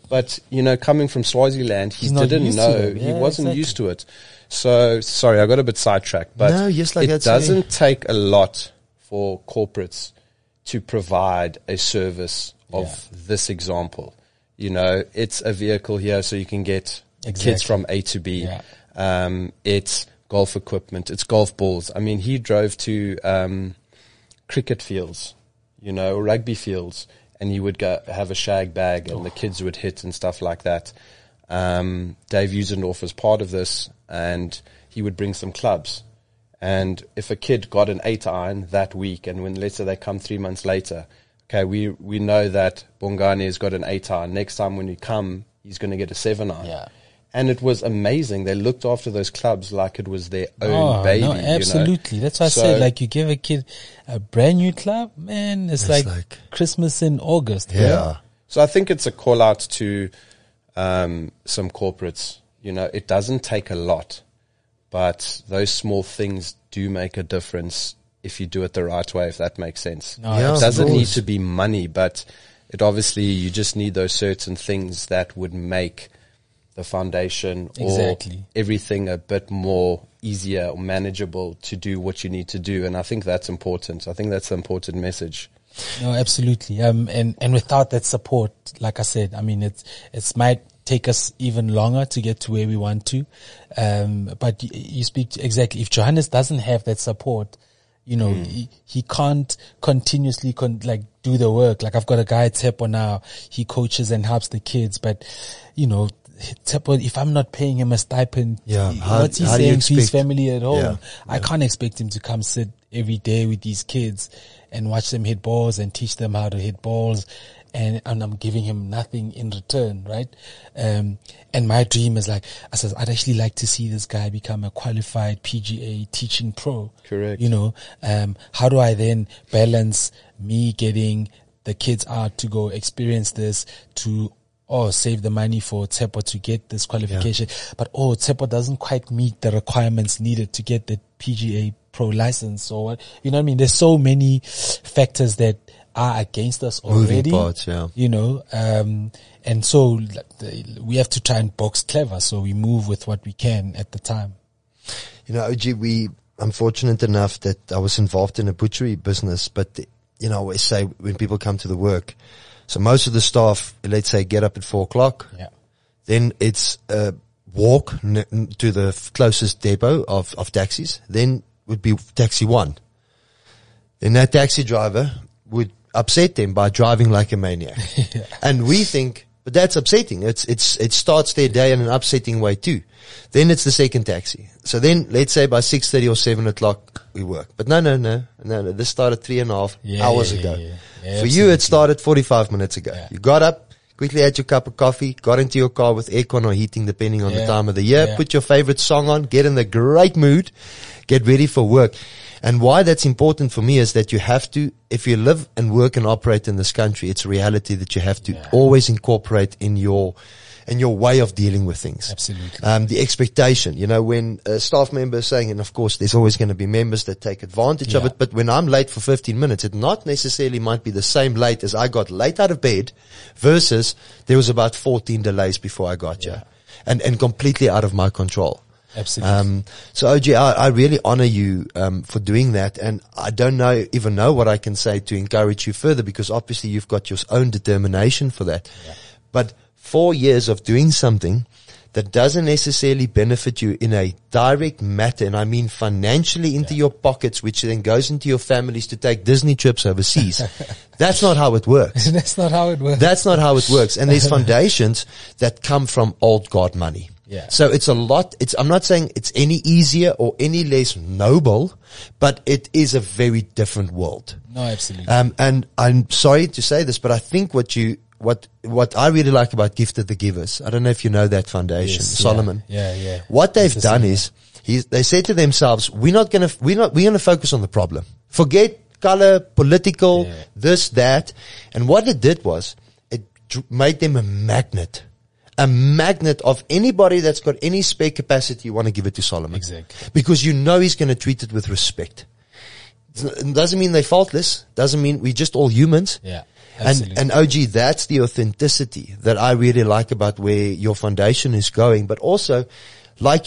But, coming from Swaziland, he didn't know. He wasn't used to it. So, sorry, I got a bit sidetracked. But it doesn't take a lot for corporates to provide a service of this example. It's a vehicle here so you can get kids from A to B. Yeah. It's golf equipment. It's golf balls. I mean, he drove to cricket fields, rugby fields, and he would go have a shag bag and the kids would hit and stuff like that. Dave Usendorf was part of this, and he would bring some clubs. And if a kid got an 8-iron that week, and when, let's say, they come 3 months later, okay, we know that Bongani has got an 8-iron. Next time when you come, he's going to get a 7-iron. Yeah. And it was amazing. They looked after those clubs like it was their own baby. No, absolutely. That's why I said, you give a kid a brand new club, man, it's like Christmas in August. Yeah. So I think it's a call out to some corporates. It doesn't take a lot, but those small things do make a difference if you do it the right way, if that makes sense. No, it doesn't need to be money, but it obviously, you just need those certain things that would make the foundation or everything a bit more easier or manageable to do what you need to do. And I think that's important. I think that's an important message. No, absolutely. And without that support, like I said, I mean, it might take us even longer to get to where we want to. But you speak exactly. If Johannes doesn't have that support, he can't continuously do the work. Like, I've got a guy at Tsepo now. He coaches and helps the kids, but Tsepo, if I'm not paying him a stipend, what's he saying to his family at home? Yeah. I can't expect him to come sit every day with these kids and watch them hit balls and teach them how to hit balls. And I'm giving him nothing in return, right? And my dream is I'd actually like to see this guy become a qualified PGA teaching pro. Correct. How do I then balance me getting the kids out to go experience this to save the money for Tsepo to get this qualification. Yeah. But Tsepo doesn't quite meet the requirements needed to get the PGA pro license, or what, you know what I mean? There's so many factors that are against us already. Moving parts, yeah. And so we have to try and box clever, so we move with what we can at the time. OG, I'm fortunate enough that I was involved in a butchery business, but I always say when people come to the work, so most of the staff, let's say, get up at 4:00. Yeah. Then it's a walk to the closest depot of taxis. Then would be taxi 1. Then that taxi driver would upset them by driving like a maniac. Yeah. And we think, but that's upsetting. It starts their day in an upsetting way too. Then it's the second taxi. So then let's say by 6:30 or 7:00 we work. But no. This started 3.5 hours ago. Yeah, for you, it started 45 minutes ago. Yeah. You got up, quickly had your cup of coffee, got into your car with aircon or heating depending on the time of the year, put your favorite song on, get in the great mood, get ready for work. And why that's important for me is that you have to, if you live and work and operate in this country, it's a reality that you have to always incorporate in your way of dealing with things. Absolutely. The expectation, when a staff member is saying, and of course there's always going to be members that take advantage of it, but when I'm late for 15 minutes, it not necessarily might be the same late as I got late out of bed versus there was about 14 delays before I got here and completely out of my control. Absolutely. So OG, I really honor you, for doing that. And I don't even know what I can say to encourage you further, because obviously you've got your own determination for that. Yeah. But 4 years of doing something that doesn't necessarily benefit you in a direct matter, and I mean financially into your pockets, which then goes into your families to take Disney trips overseas. That's not how it works. That's not how it works. That's not how it works. And there's foundations that come from old God money. Yeah. So it's a lot. I'm not saying it's any easier or any less noble, but it is a very different world. No, absolutely. And I'm sorry to say this, but I think what I really like about Gifted the Givers, I don't know if you know that foundation, Solomon. Yeah. What they've done is they said to themselves, we're going to focus on the problem. Forget color, political, this, that. And what it did was it made them a magnet of anybody that's got any spare capacity. You want to give it to Solomon. Exactly. Because he's going to treat it with respect. It doesn't mean they're faultless. Doesn't mean we're just all humans. Yeah. And OG, that's the authenticity that I really like about where your foundation is going, but also, like,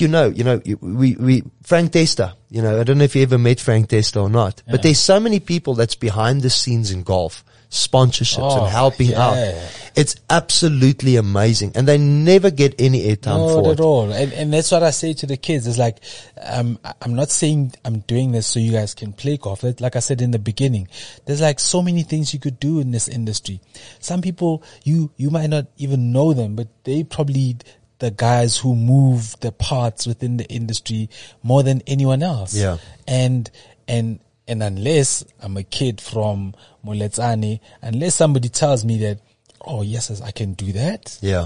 we Frank Testa, I don't know if you ever met Frank Testa or not, but there's so many people that's behind the scenes in golf, sponsorships and helping out. It's absolutely amazing. And they never get any airtime for it. Not at all. And that's what I say to the kids. It's like, I'm not saying I'm doing this so you guys can play golf. Like I said in the beginning, there's like so many things you could do in this industry. Some people, you might not even know them, but they probably the guys who move the parts within the industry more than anyone else. Yeah. And unless I'm a kid from Moletsane, unless somebody tells me that, oh yes, I can do that. Yeah.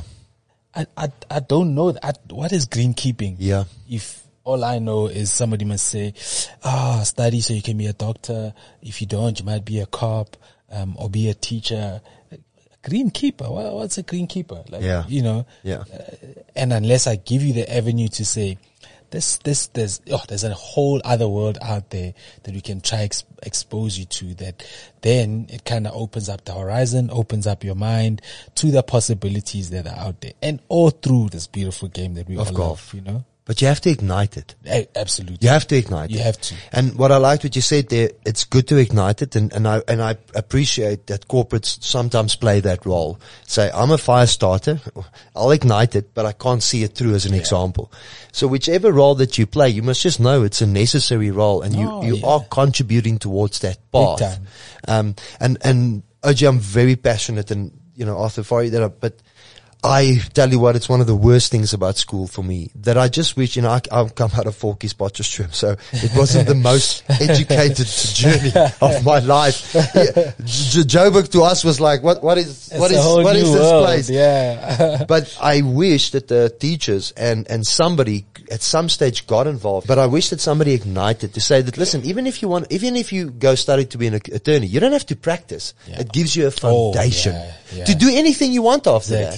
I don't know that. What is greenkeeping? Yeah. If all I know is somebody must say, study so you can be a doctor. If you don't, you might be a cop, or be a teacher. Greenkeeper. What's a greenkeeper? Like, Yeah. And unless I give you the avenue to say, there's a whole other world out there that we can try expose you to, that then it kind of opens up the horizon, opens up your mind to the possibilities that are out there, and all through this beautiful game that we all love, But you have to ignite it. Absolutely. You have to ignite it. You have to. And what I liked what you said there, it's good to ignite it, and I appreciate that corporates sometimes play that role. Say, I'm a fire starter, I'll ignite it, but I can't see it through as an example. So whichever role that you play, you must just know it's a necessary role, and you are contributing towards that path. Big time. And OG, I'm very passionate, and Arthur Fari, but I tell you what, it's one of the worst things about school for me, that I just wish, I've come out of Forkies Potchefstroom, so it wasn't the most educated journey of my life. Joburg to us was like, what is this place? Yeah. But I wish that the teachers and somebody at some stage got involved, but I wish that somebody ignited to say that, listen, even if you go study to be an attorney, you don't have to practice. Yeah. It gives you a foundation to do anything you want after that.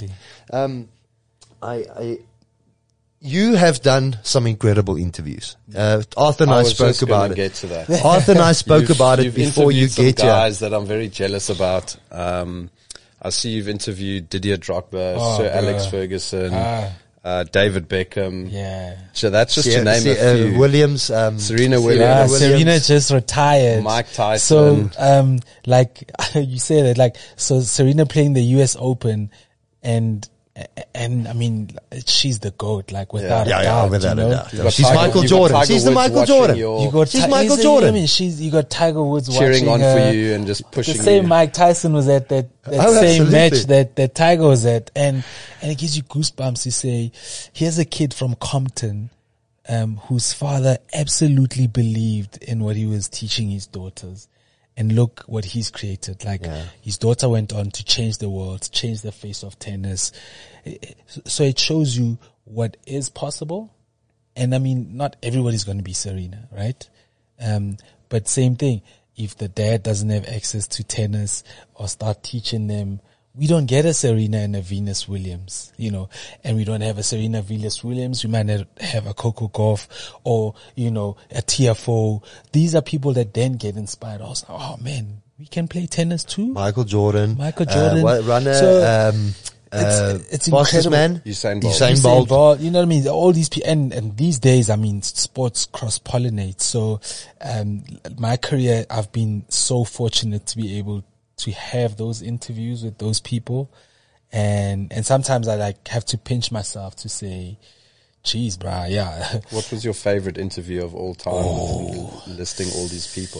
You have done some incredible interviews. Arthur and I spoke about it. Get to that. Arthur and I spoke about it before you get here. Guys that I'm very jealous about. I see you've interviewed Didier Drogba, Sir Alex Ferguson, David Beckham. Yeah. So that's just to name a few. Williams, Serena Williams. Serena just retired. Mike Tyson. So, like you say that, like, so Serena playing the US Open, and I mean, she's the GOAT, like, without a doubt. Without a doubt. She's Michael Jordan. She's the Michael Jordan. She's Michael Jordan. I mean, you got Tiger Woods cheering watching on for you and just pushing you. The same Mike Tyson was at that same match that Tiger was at, and it gives you goosebumps to say, here's a kid from Compton, whose father absolutely believed in what he was teaching his daughters. And look what he's created. Like, his daughter went on to change the world, change the face of tennis. So it shows you what is possible. And I mean, not everybody's going to be Serena, right? But same thing. If the dad doesn't have access to tennis or start teaching them, we don't get a Serena and a Venus Williams, and we don't have a Serena Venus Williams. We might not have a Coco Gauff or, a TFO. These are people that then get inspired. I was like, oh man, we can play tennis too. Michael Jordan. Runner. So, it's incredible. Man. Usain Bolt. You know what I mean? All these people, and these days, I mean, sports cross-pollinate. So, my career, I've been so fortunate to be able to have those interviews with those people. And sometimes I have to pinch myself to say, geez, bruh, yeah. What was your favorite interview of all time, listing all these people?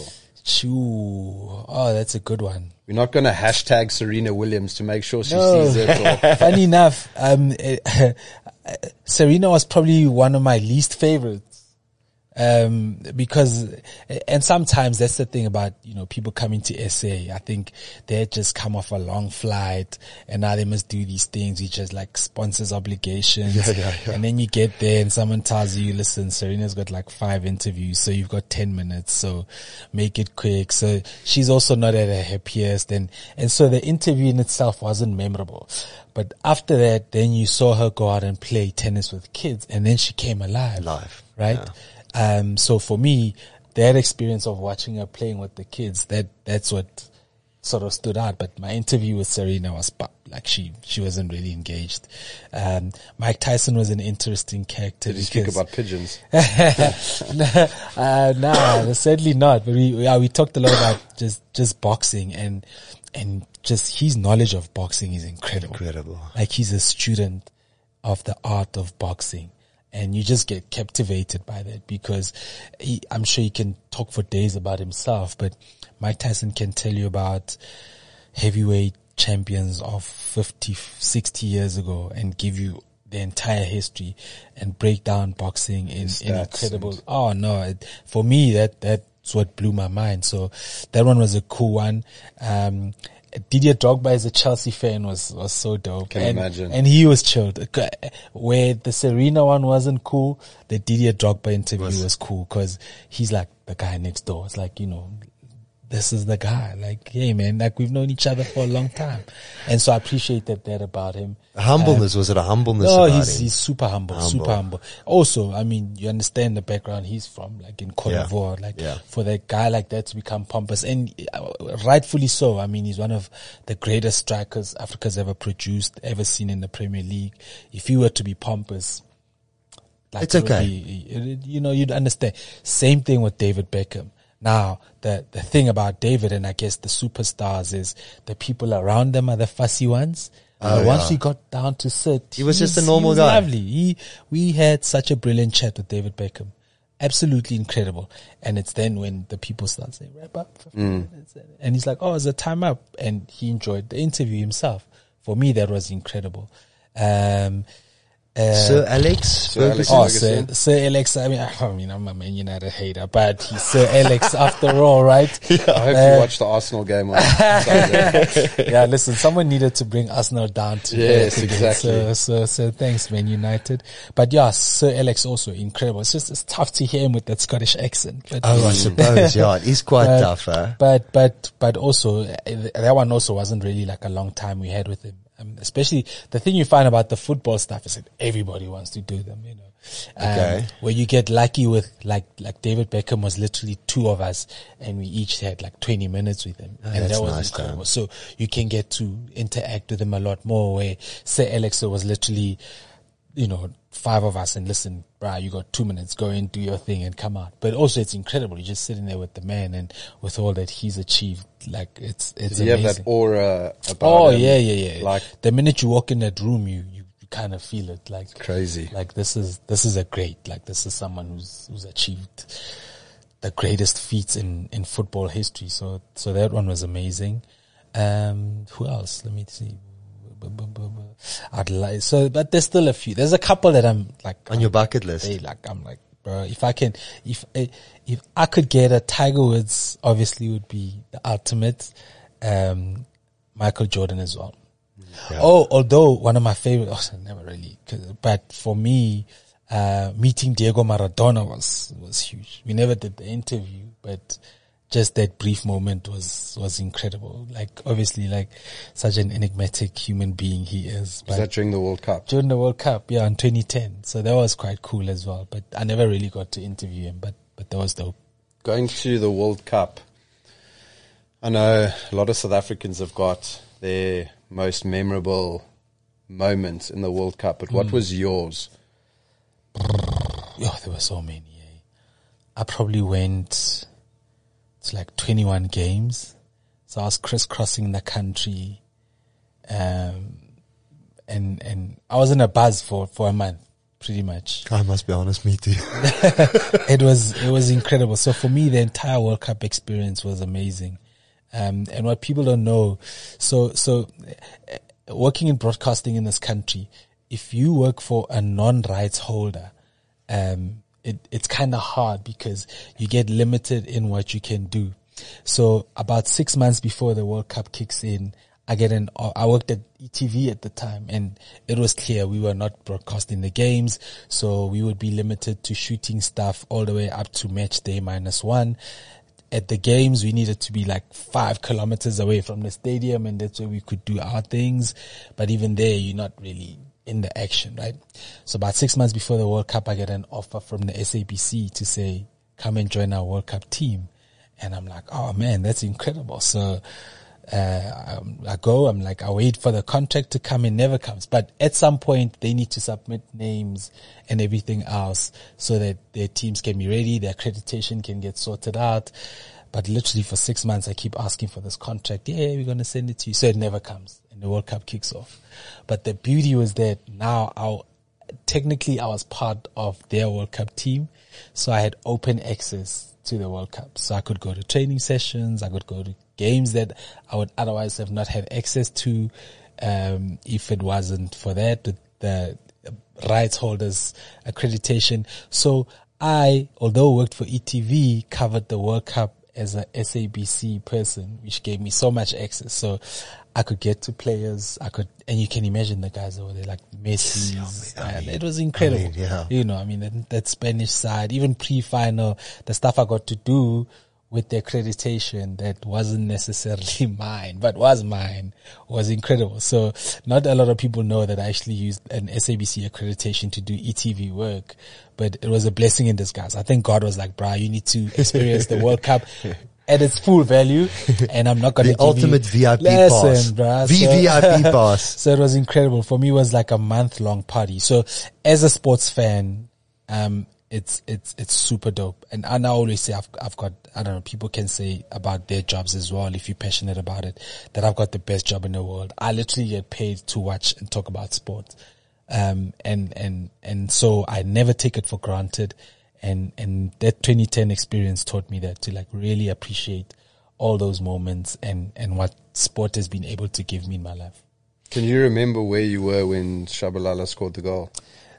Oh, that's a good one. We're not going to hashtag Serena Williams to make sure she sees it. Funny enough, Serena was probably one of my least favorites. Because, and sometimes that's the thing about, people coming to SA. I think they just come off a long flight and now they must do these things, which is like sponsors obligations. Yeah. And then you get there and someone tells you, listen, Serena's got like 5 interviews, so you've got 10 minutes, so make it quick. So she's also not at her happiest. And so the interview in itself wasn't memorable. But after that, then you saw her go out and play tennis with kids, and then she came alive. Right? Yeah. So for me, that experience of watching her playing with the kids, that's what sort of stood out, but my interview with Serena was like she wasn't really engaged. Mike Tyson was an interesting character. Did you speak about pigeons? Nah, certainly not. But we talked a lot about just boxing and just his knowledge of boxing is incredible. Incredible. Like he's a student of the art of boxing. And you just get captivated by that because I'm sure he can talk for days about himself, but Mike Tyson can tell you about heavyweight champions of 50, 60 years ago and give you the entire history and break down boxing in incredible. Oh no, for me, that's what blew my mind. So that one was a cool one. Didier Drogba as a Chelsea fan was so dope. Can imagine. And he was chilled. Where the Serena one wasn't cool, the Didier Drogba interview was cool because he's like the guy next door. It's like, this is the guy. Like, hey man, like we've known each other for a long time. And so I appreciated that about him. Humbleness, was it a humbleness no, about him? He's super humble, super humble. Also, I mean, you understand the background he's from, like in Cote d'Ivoire, for that guy like that to become pompous, and rightfully so. I mean, he's one of the greatest strikers Africa's ever produced, ever seen in the Premier League. If he were to be pompous, like it's okay. You'd understand. Same thing with David Beckham. Now, the thing about David and I guess the superstars is the people around them are the fussy ones. Once we got down to sit, he was just a normal guy. Lovely. We had such a brilliant chat with David Beckham. Absolutely incredible. And it's then when the people start saying, wrap up 15 minutes. And he's like, it's a time up. And he enjoyed the interview himself. For me, that was incredible. Sir Alex? Sir Alex. I mean, I'm a Man United hater, but he's Sir Alex after all, right? I hope you watched the Arsenal game on Sunday. Yeah, listen, someone needed to bring Arsenal down to yes, exactly. So thanks, Man United. But yeah, Sir Alex also incredible. It's tough to hear him with that Scottish accent. But, I suppose, yeah, it is quite tough, huh? But also, that one also wasn't really like a long time we had with him. Especially the thing you find about the football stuff is that everybody wants to do them, where you get lucky with like David Beckham was literally two of us and we each had like 20 minutes with him. And that was nice, incredible. So you can get to interact with him a lot more, where Sir Alex was literally, 5 of us and listen, bruh, you got 2 minutes, go in, do your thing and come out. But also it's incredible. You're just sitting there with the man and with all that he's achieved. Like it's amazing. You have that aura about him. Yeah. Like the minute you walk in that room, you kind of feel it. Like it's crazy. Like this is a great, like this is someone who's achieved the greatest feats in football history. So that one was amazing. Who else? Let me see. But there's still a few. There's a couple that I'm like on your bucket list. I'm like, bro, if I could get a Tiger Woods, obviously would be the ultimate. Michael Jordan as well. Yeah. Although one of my favorite, never really, but for me, meeting Diego Maradona was huge. We never did the interview, but just that brief moment was incredible. Like, obviously, like, such an enigmatic human being he is. Was that during the World Cup? During the World Cup, yeah, in 2010. So that was quite cool as well. But I never really got to interview him, but that was dope. Going to the World Cup, I know a lot of South Africans have got their most memorable moment in the World Cup, but what was yours? There were so many. I probably went to like 21 games. So I was crisscrossing the country. And I was in a buzz for a month, pretty much. I must be honest, me too. It was incredible. So for me, the entire World Cup experience was amazing. And what people don't know, so working in broadcasting in this country, if you work for a non-rights holder, it's kind of hard because you get limited in what you can do. So about 6 months before the World Cup kicks in, I worked at ETV at the time, and it was clear we were not broadcasting the games, so we would be limited to shooting stuff all the way up to match day -1. At the games, we needed to be like 5 kilometers away from the stadium, and that's where we could do our things. But even there, you're not really in the action, right? So about 6 months before the World Cup, I get an offer from the SABC to say, come and join our World Cup team. And I'm like, oh man, that's incredible. So I wait for the contract to come, it never comes. But at some point they need to submit names and everything else so that their teams can be ready, their accreditation can get sorted out. But literally for 6 months I keep asking for this contract. Yeah, we're going to send it to you. So it never comes and the World Cup kicks off. But the beauty was that now technically I was part of their World Cup team. So I had open access to the World Cup. So I could go to training sessions, I could go to games that I would otherwise have not had access to, if it wasn't for that, the rights holders accreditation. So I, although worked for ETV, covered the World Cup as a SABC person, which gave me so much access. So I could get to players, and you can imagine the guys over there, like Messi, and it was incredible. That Spanish side, even pre-final, the stuff I got to do with the accreditation that wasn't necessarily mine, but was mine, was incredible. So not a lot of people know that I actually used an SABC accreditation to do ETV work, but it was a blessing in disguise. I think God was like, "Bra, you need to experience the World Cup at its full value, and I'm not going to give ultimate VIP pass. VVIP pass." So it was incredible. For me, it was like a month-long party. So as a sports fan, it's super dope. And I always say I've got, I don't know, people can say about their jobs as well, if you're passionate about it, that I've got the best job in the world. I literally get paid to watch and talk about sports. And so I never take it for granted. And that 2010 experience taught me that, to like really appreciate all those moments and what sport has been able to give me in my life. Can you remember where you were when Shabalala scored the goal?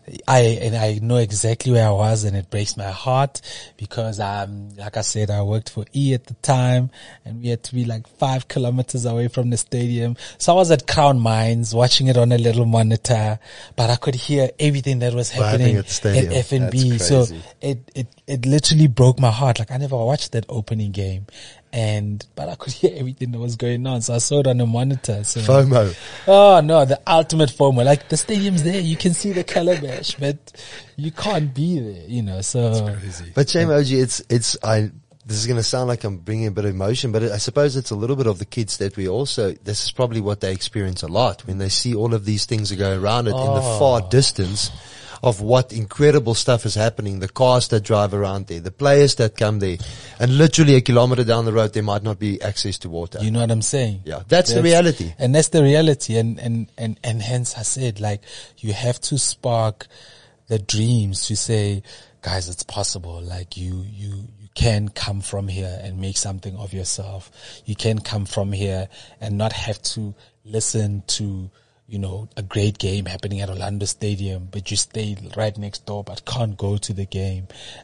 I know exactly where I was, and it breaks my heart because, like I said, I worked for E at the time, and we had to be like 5 kilometers away from the stadium. So I was at Crown Mines watching it on a little monitor, but I could hear everything that was happening at FNB. So it literally broke my heart. Like I never watched that opening game. But I could hear everything that was going on. So I saw it on a monitor. So FOMO. Oh no, the ultimate FOMO. Like the stadium's there. You can see the calabash, but you can't be there, so. It's crazy. But shame, OG, this is going to sound like I'm bringing a bit of emotion, but I suppose it's a little bit of the kids that this is probably what they experience a lot when they see all of these things that go around it in the far distance of what incredible stuff is happening, the cars that drive around there, the players that come there, and literally a kilometer down the road there might not be access to water. You know what I'm saying? Yeah, that's the reality. And that's the reality, and hence I said, like, you have to spark the dreams to say, guys, it's possible. Like you can come from here and make something of yourself. You can come from here and not have to listen to, a great game happening at Orlando Stadium, but you stay right next door, but can't go to the game.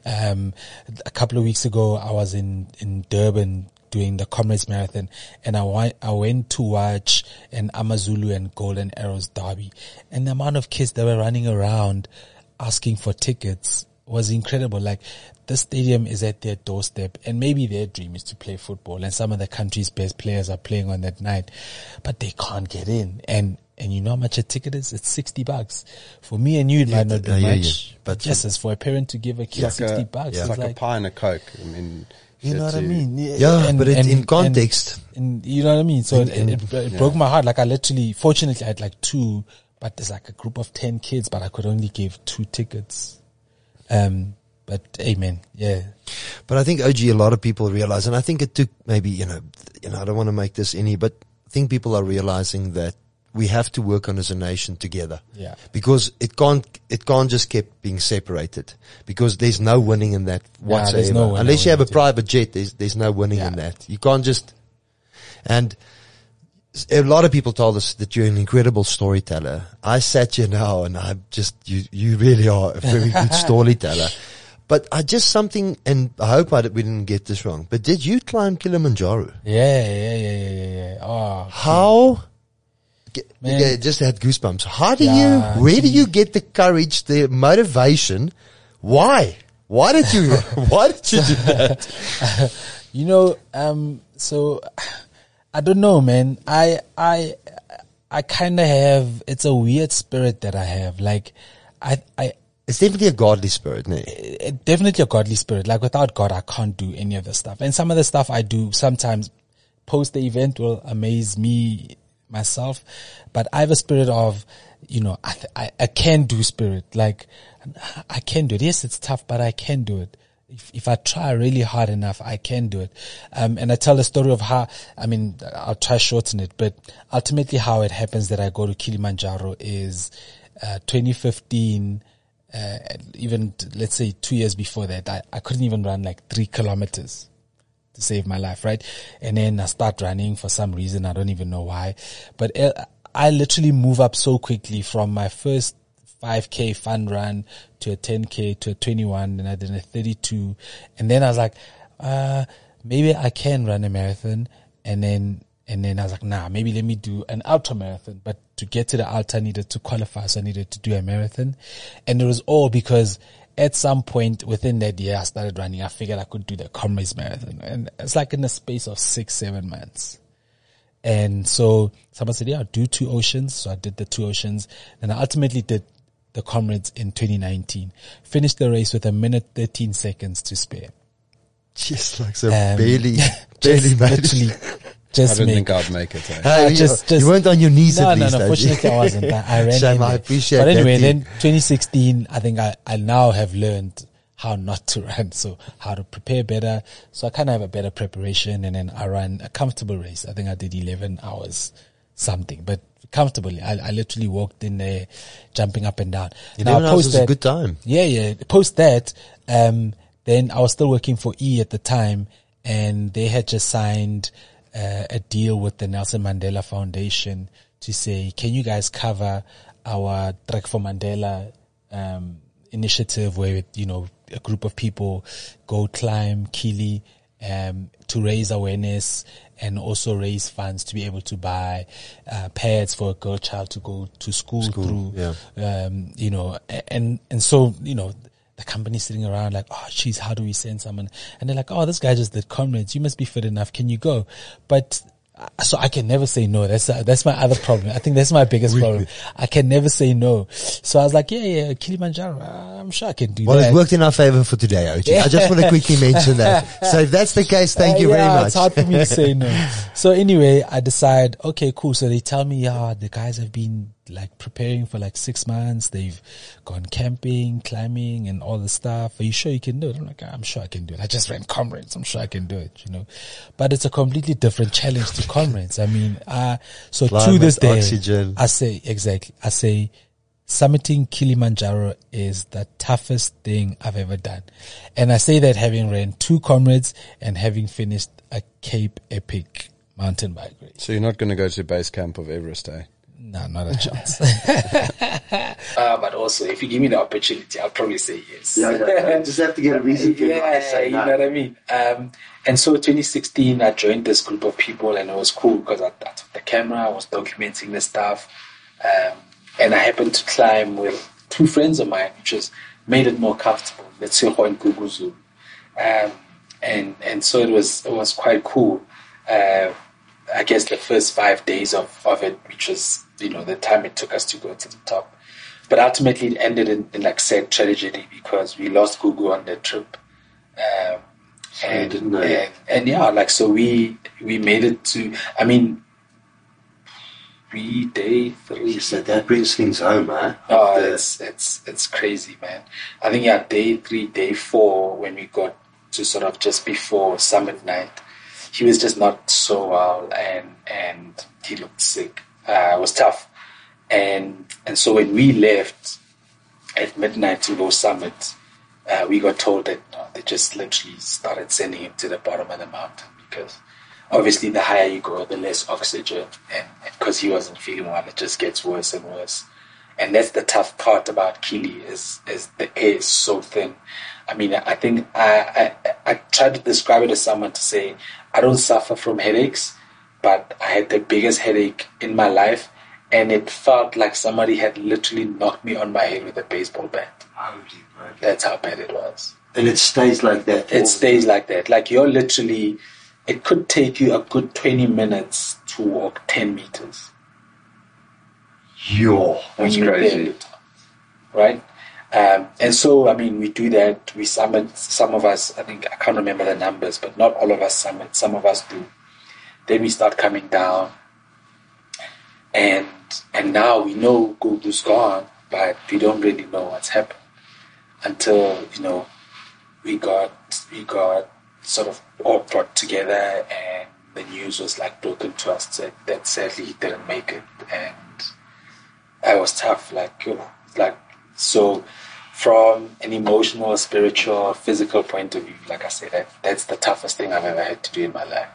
A couple of weeks ago, I was in Durban doing the Comrades Marathon, and I went to watch an Amazulu and Golden Arrows derby, and the amount of kids that were running around asking for tickets was incredible. Like, the stadium is at their doorstep, and maybe their dream is to play football, and some of the country's best players are playing on that night, but they can't get in. And you know how much a ticket is? It's $60. For me and you, it might not be much, but just as for a parent to give a kid $60, it's like a pie and a Coke. I mean, you know what I mean? Yeah, but in context. And you know what I mean? So it broke my heart. Like, fortunately I had like 2, but there's like a group of 10 kids, but I could only give 2 tickets. But amen. Yeah. But I think, OG, a lot of people realize, and I think it took maybe, I don't want to make this but I think people are realizing that we have to work on as a nation together. Yeah. Because it can't just keep being separated, because there's no winning in that whatsoever. No unless you have a private jet, there's no winning in that. You can't just, and a lot of people told us that you're an incredible storyteller. I sat here now and you really are a very good storyteller. But and I hope we didn't get this wrong, but did you climb Kilimanjaro? Yeah. Oh. How? Man. Just had goosebumps. Where do you get the courage, the motivation? Why? Why did you do that? So I don't know, man. I kind of have, it's a weird spirit that I have. Like, it's definitely a godly spirit, no? Definitely a godly spirit. Like, without God, I can't do any of the stuff. And some of the stuff I do sometimes post the event will amaze me myself, but I have a spirit of, I can do spirit. Like, I can do it. Yes, it's tough, but I can do it. If I try really hard enough, I can do it. And I tell the story of how, I'll try shorten it, but ultimately how it happens that I go to Kilimanjaro is, 2015, even let's say 2 years before that, I couldn't even run like 3 kilometers to save my life, right? And then I start running for some reason. I don't even know why, but I literally move up so quickly from my first 5K fun run to a 10K to a 21, and I did a 32. And then I was like, maybe I can run a marathon. And then I was like, nah, maybe let me do an ultra marathon. But to get to the ultra, I needed to qualify. So I needed to do a marathon. And it was all because at some point within that year, I started running. I figured I could do the Comrades Marathon. And it's like in the space of 6-7 months. And so someone said, yeah, I'll do 2 Oceans. So I did the 2 Oceans. And I ultimately did the Comrades in 2019. Finished the race with 1 minute 13 seconds to spare. Just like so barely literally. I didn't think I'd make it. You weren't on your knees at least. No, fortunately I wasn't. I ran Shame, I appreciate that. But anyway, then 2016, I think I now have learned how not to run, so how to prepare better. So I kind of have a better preparation, and then I ran a comfortable race. I think I did 11 hours something, but comfortably. I literally walked in there, jumping up and down. 11 hours was a good time. Yeah. Post that, then I was still working for E at the time, and they had just signed a deal with the Nelson Mandela Foundation to say, can you guys cover our Trek for Mandela initiative where, a group of people go climb Kili to raise awareness and also raise funds to be able to buy pads for a girl child to go to school through, and so, the company's sitting around like, oh, geez, how do we send someone? And they're like, oh, this guy just did Comrades. You must be fit enough. Can you go? But so I can never say no. That's my other problem. I think that's my biggest problem. I can never say no. So I was like, yeah, Kilimanjaro. I'm sure I can do that. Well, it worked in our favor for today, OG. I just want to quickly mention that. So if that's the case, thank you very much. It's hard for me to say no. So anyway, I decide, okay, cool. So they tell me, the guys have been like preparing for like 6 months. They've gone camping, climbing and all the stuff. Are you sure you can do it? I'm like, I'm sure I can do it. I just ran Comrades. I'm sure I can do it, but it's a completely different challenge to Comrades. So climate, to this day, oxygen. I say summiting Kilimanjaro is the toughest thing I've ever done. And I say that having ran 2 Comrades and having finished a Cape Epic mountain bike race. So you're not going to go to base camp of Everest, eh? No, not a chance. But also, if you give me the opportunity, I'll probably say yes. Yeah. Just have to get a reason to say no. You know what I mean? And so 2016, I joined this group of people, and it was cool because I took the camera, I was documenting the stuff, and I happened to climb with 2 friends of mine, which just made it more comfortable. Letshego and Guguzu. And so it was quite cool. I guess the first 5 days of it, which was, the time it took us to go to the top. But ultimately it ended in like sad tragedy because we lost Gugu on that trip. Didn't they? And so we made it to, day 3. So that brings things home, huh? Oh, it's crazy, man. I think day 3, day 4, when we got to sort of just before summit night, he was just not so well, and he looked sick. It was tough, and so when we left at midnight to go summit, we got told that they just literally started sending him to the bottom of the mountain because obviously the higher you go, the less oxygen, and because he wasn't feeling well, it just gets worse and worse. And that's the tough part about Kili is the air is so thin. I think I tried to describe it as someone to say, I don't suffer from headaches, but I had the biggest headache in my life, and it felt like somebody had literally knocked me on my head with a baseball bat. That's how bad it was. And it stays like that? It stays like that. Like you're literally, it could take you a good 20 minutes to walk 10 meters. That's crazy. Right? And so, we do that. We summit. Some of us, I can't remember the numbers, but not all of us summit. Some of us do. Then we start coming down. And now we know Gugu's gone, but we don't really know what's happened until, we got sort of all brought together, and the news was like broken to us that sadly he didn't make it. And it was tough, so from an emotional, spiritual, physical point of view, like I said, that's the toughest thing I've ever had to do in my life.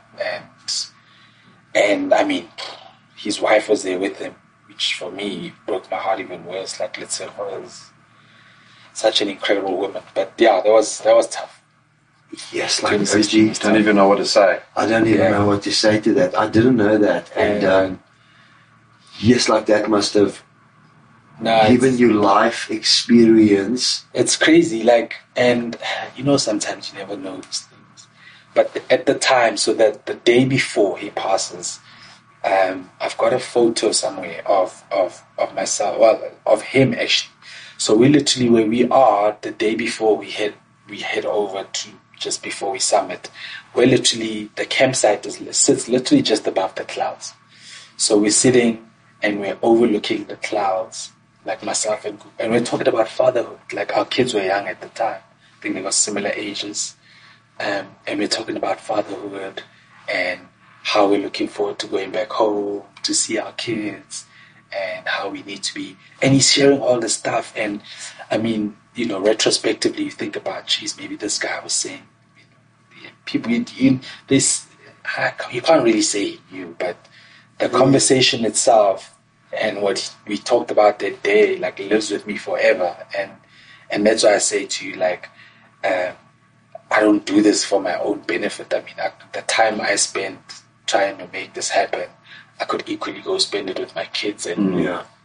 And I mean, his wife was there with him, which for me broke my heart even worse. Like, let's say, was such an incredible woman. But yeah, that was tough. Yes, like OG, don't even know what to say. I don't even know what to say to that. I didn't know that. And yes, like that must have given you life experience. It's crazy, and sometimes you never know these things. But at the time, so that the day before he passes, I've got a photo somewhere of myself, of him actually. So we literally, where we are, the day before we head over to, just before we summit, we're literally, the campsite sits literally just above the clouds. So we're sitting and we're overlooking the clouds, like myself and we're talking about fatherhood. Like, our kids were young at the time. I think they were similar ages. And we're talking about fatherhood and how we're looking forward to going back home to see our kids and how we need to be. And he's sharing all this stuff. And I mean, retrospectively, you think about, geez, maybe this guy was saying, people, you can't really say you, but the conversation itself and what we talked about that day, lives with me forever. And that's why I say to you, I don't do this for my own benefit. I mean, the time I spent trying to make this happen, I could equally go spend it with my kids and,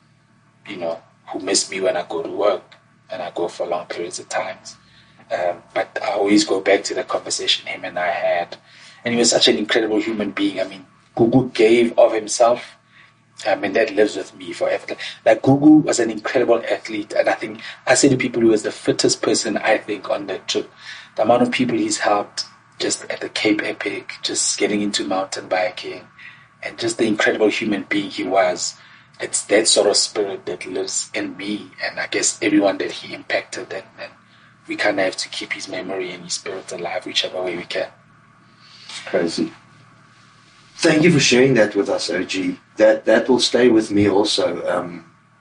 who miss me when I go to work and I go for long periods of times. But I always go back to the conversation him and I had. And he was such an incredible human being. I mean, Gugu gave of himself, and that lives with me forever. Like, Gugu was an incredible athlete, and I think, I say to people, he was the fittest person, I think, on that trip. The amount of people he's helped just at the Cape Epic, just getting into mountain biking, and just the incredible human being he was. It's that sort of spirit that lives in me, and I guess everyone that he impacted, and we kind of have to keep his memory and his spirit alive whichever way we can. Crazy. Thank you for sharing that with us, OG. That will stay with me also.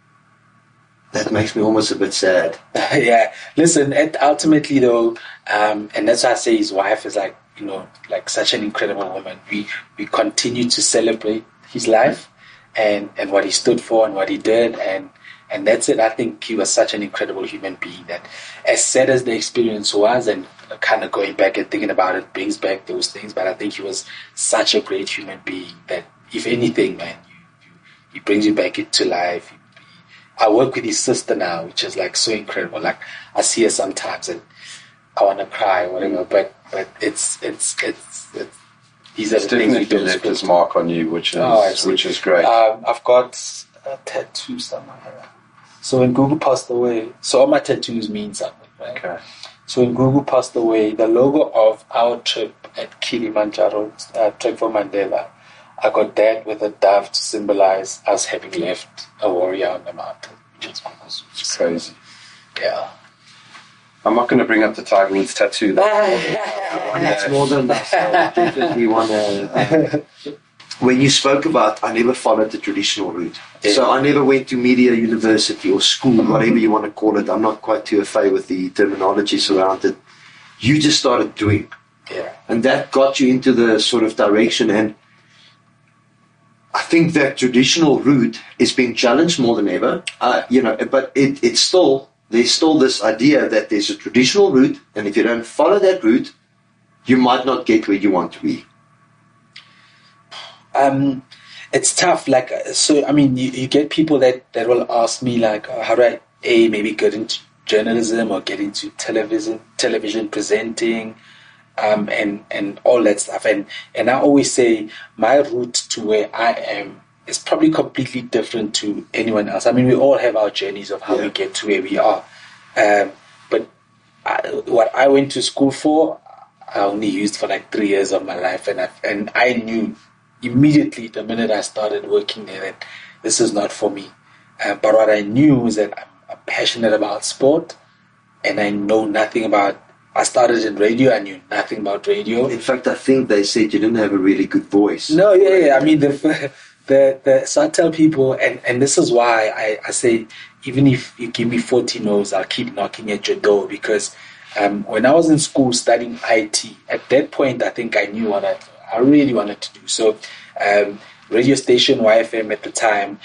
That makes me almost a bit sad. Yeah. Listen, ultimately though, and that's why I say his wife is such an incredible woman. We continue to celebrate his life and what he stood for and what he did, and that's it. I think he was such an incredible human being that, as sad as the experience was, and kind of going back and thinking about it brings back those things, but I think he was such a great human being that, if anything, man, he brings you back into life. I work with his sister now, which is so incredible. Like, I see her sometimes and I want to cry or whatever, but it's these are the things we do. Left his mark on you, which is great. I've got a tattoo somewhere. So when Gugu passed away, so all my tattoos mean something, right? Okay. So when Gugu passed away, the logo of our trip at Kilimanjaro, Trek for Mandela, I got that with a dove to symbolize us having left a warrior on the mountain, which is It's crazy. Yeah. I'm not going to bring up the Tiger Woods tattoo. That's more than that. Definitely want to. When you spoke about, I never followed the traditional route. Yeah. So I never went to media university or school, whatever you want to call it. I'm not quite too afraid with the terminologies around it. You just started doing. Yeah. And that got you into the sort of direction. And I think that traditional route is being challenged more than ever. But it's still, there's still this idea that there's a traditional route, and if you don't follow that route, you might not get where you want to be. It's tough. You get people that will ask me, how do I maybe get into journalism or get into television presenting, and all that stuff. And I always say my route to where I am is probably completely different to anyone else. I mean, we all have our journeys of how we get to where we are. But what I went to school for, I only used for 3 years of my life, and I knew, immediately, the minute I started working there, that this is not for me. But what I knew was that I'm passionate about sport, and I know nothing about. I started in radio. I knew nothing about radio. In fact, I think they said you didn't have a really good voice. No, yeah. I mean, so I tell people, and this is why I say, even if you give me 40 no's, I'll keep knocking at your door, because when I was in school studying IT, at that point, I think I knew what I really wanted to do. So, radio station YFM at the time,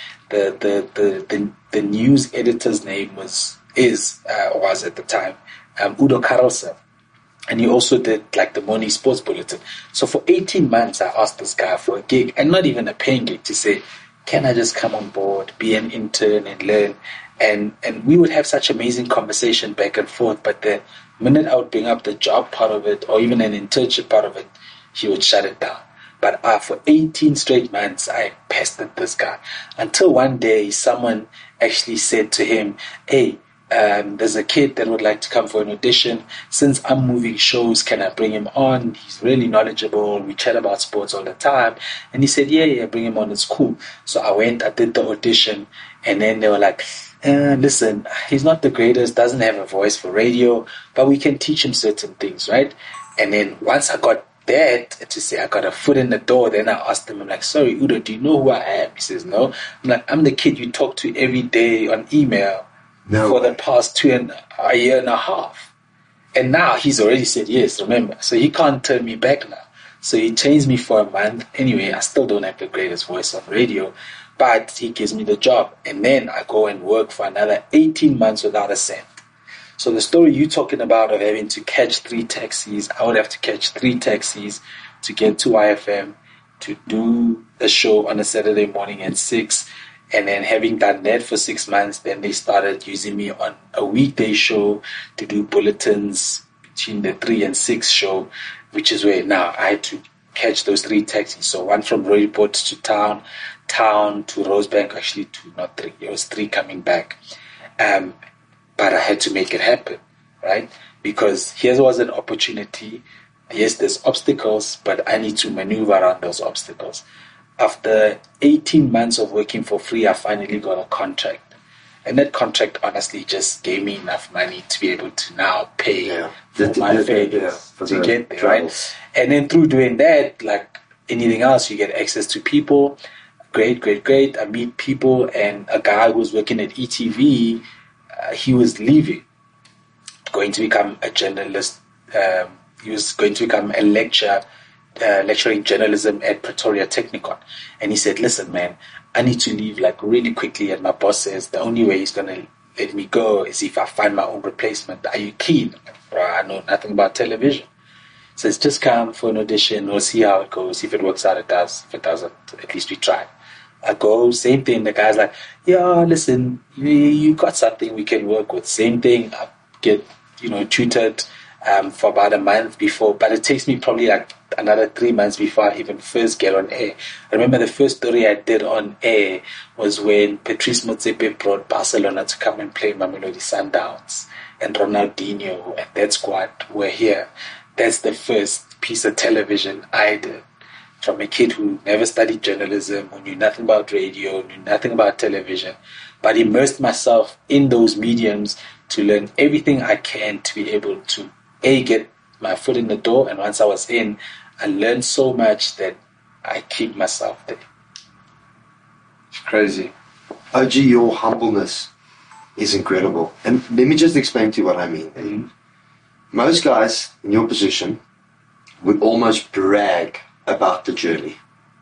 the news editor's name was at the time Udo Carlson, and he also did like the morning sports bulletin. So for 18 months, I asked this guy for a gig, and not even a paying gig, to say, can I just come on board, be an intern, and learn? And we would have such amazing conversation back and forth. But the minute I would bring up the job part of it, or even an internship part of it, he would shut it down. But for 18 straight months, I pestered this guy, until one day someone actually said to him, hey, there's a kid that would like to come for an audition. Since I'm moving shows, can I bring him on? He's really knowledgeable. We chat about sports all the time. And he said, yeah, bring him on. It's cool. So I went, I did the audition, and then they were like, listen, he's not the greatest, doesn't have a voice for radio, but we can teach him certain things, right? And then once I got that, to say I got a foot in the door, then I asked him, I'm like, sorry, Udo, do you know who I am? He says, no. I'm like, I'm the kid you talk to every day on email for the past a year and a half. And now he's already said yes, remember. So he can't turn me back now. So he changed me for a month. Anyway, I still don't have the greatest voice on radio, but he gives me the job. And then I go and work for another 18 months without a cent. So the story you're talking about of having to catch 3 taxis, I would have to catch 3 taxis to get to YFM, to do a show on a Saturday morning at 6. And then having done that for 6 months, then they started using me on a weekday show to do bulletins between the 3 and 6 show, which is where now I had to catch those 3 taxis. So one from Rooiport to town to Rosebank, actually 2, not 3. It was 3 coming back. But I had to make it happen, right? Because here was an opportunity. Yes, there's obstacles, but I need to maneuver around those obstacles. After 18 months of working for free, I finally got a contract. And that contract honestly just gave me enough money to be able to now pay for my fares to get there, right? And then through doing that, like anything else, you get access to people. Great. I meet people, and a guy who was working at ETV, he was leaving, going to become a journalist. He was going to become a lecturing journalism at Pretoria Technikon. And he said, listen, man, I need to leave like really quickly. And my boss says the only way he's going to let me go is if I find my own replacement. Are you keen? I'm like, bro, I know nothing about television. He says, just come for an audition. We'll see how it goes. If it works out, it does. If it doesn't, at least we try. I go, same thing. The guy's like, yeah, listen, you got something we can work with. Same thing. I get, tutored for about a month before, but it takes me probably like another 3 months before I even first get on air. I remember the first story I did on air was when Patrice Motsepe brought Barcelona to come and play Mamelodi Sundowns, and Ronaldinho and that squad were here. That's the first piece of television I did. From a kid who never studied journalism, who knew nothing about radio, knew nothing about television, but immersed myself in those mediums to learn everything I can to be able to, get my foot in the door. And once I was in, I learned so much that I keep myself there. It's crazy. OG, your humbleness is incredible. And let me just explain to you what I mean. Mm-hmm. Most guys in your position would almost brag about the journey.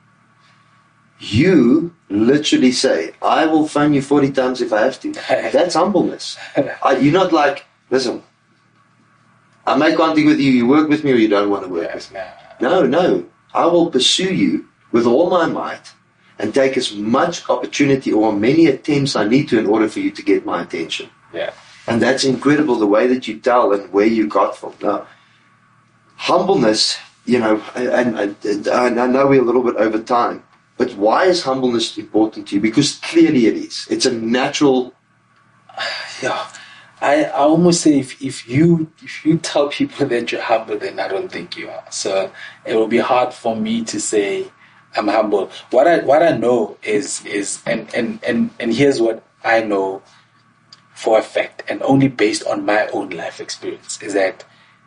You literally say, I will phone you 40 times if I have to. That's humbleness. You're not like, listen, I make contact with you, you work with me or you don't want to work with me. No. I will pursue you with all my might and take as much opportunity or many attempts I need to in order for you to get my attention. Yeah. And that's incredible, the way that you tell and where you got from. Now, humbleness, and I know we're a little bit over time, but why is humbleness important to you? Because clearly it is. It's a natural. Yeah, I almost say if you tell people that you're humble, then I don't think you are. So it will be hard for me to say I'm humble. What I know is and here's what I know for a fact, and only based on my own life experience, is that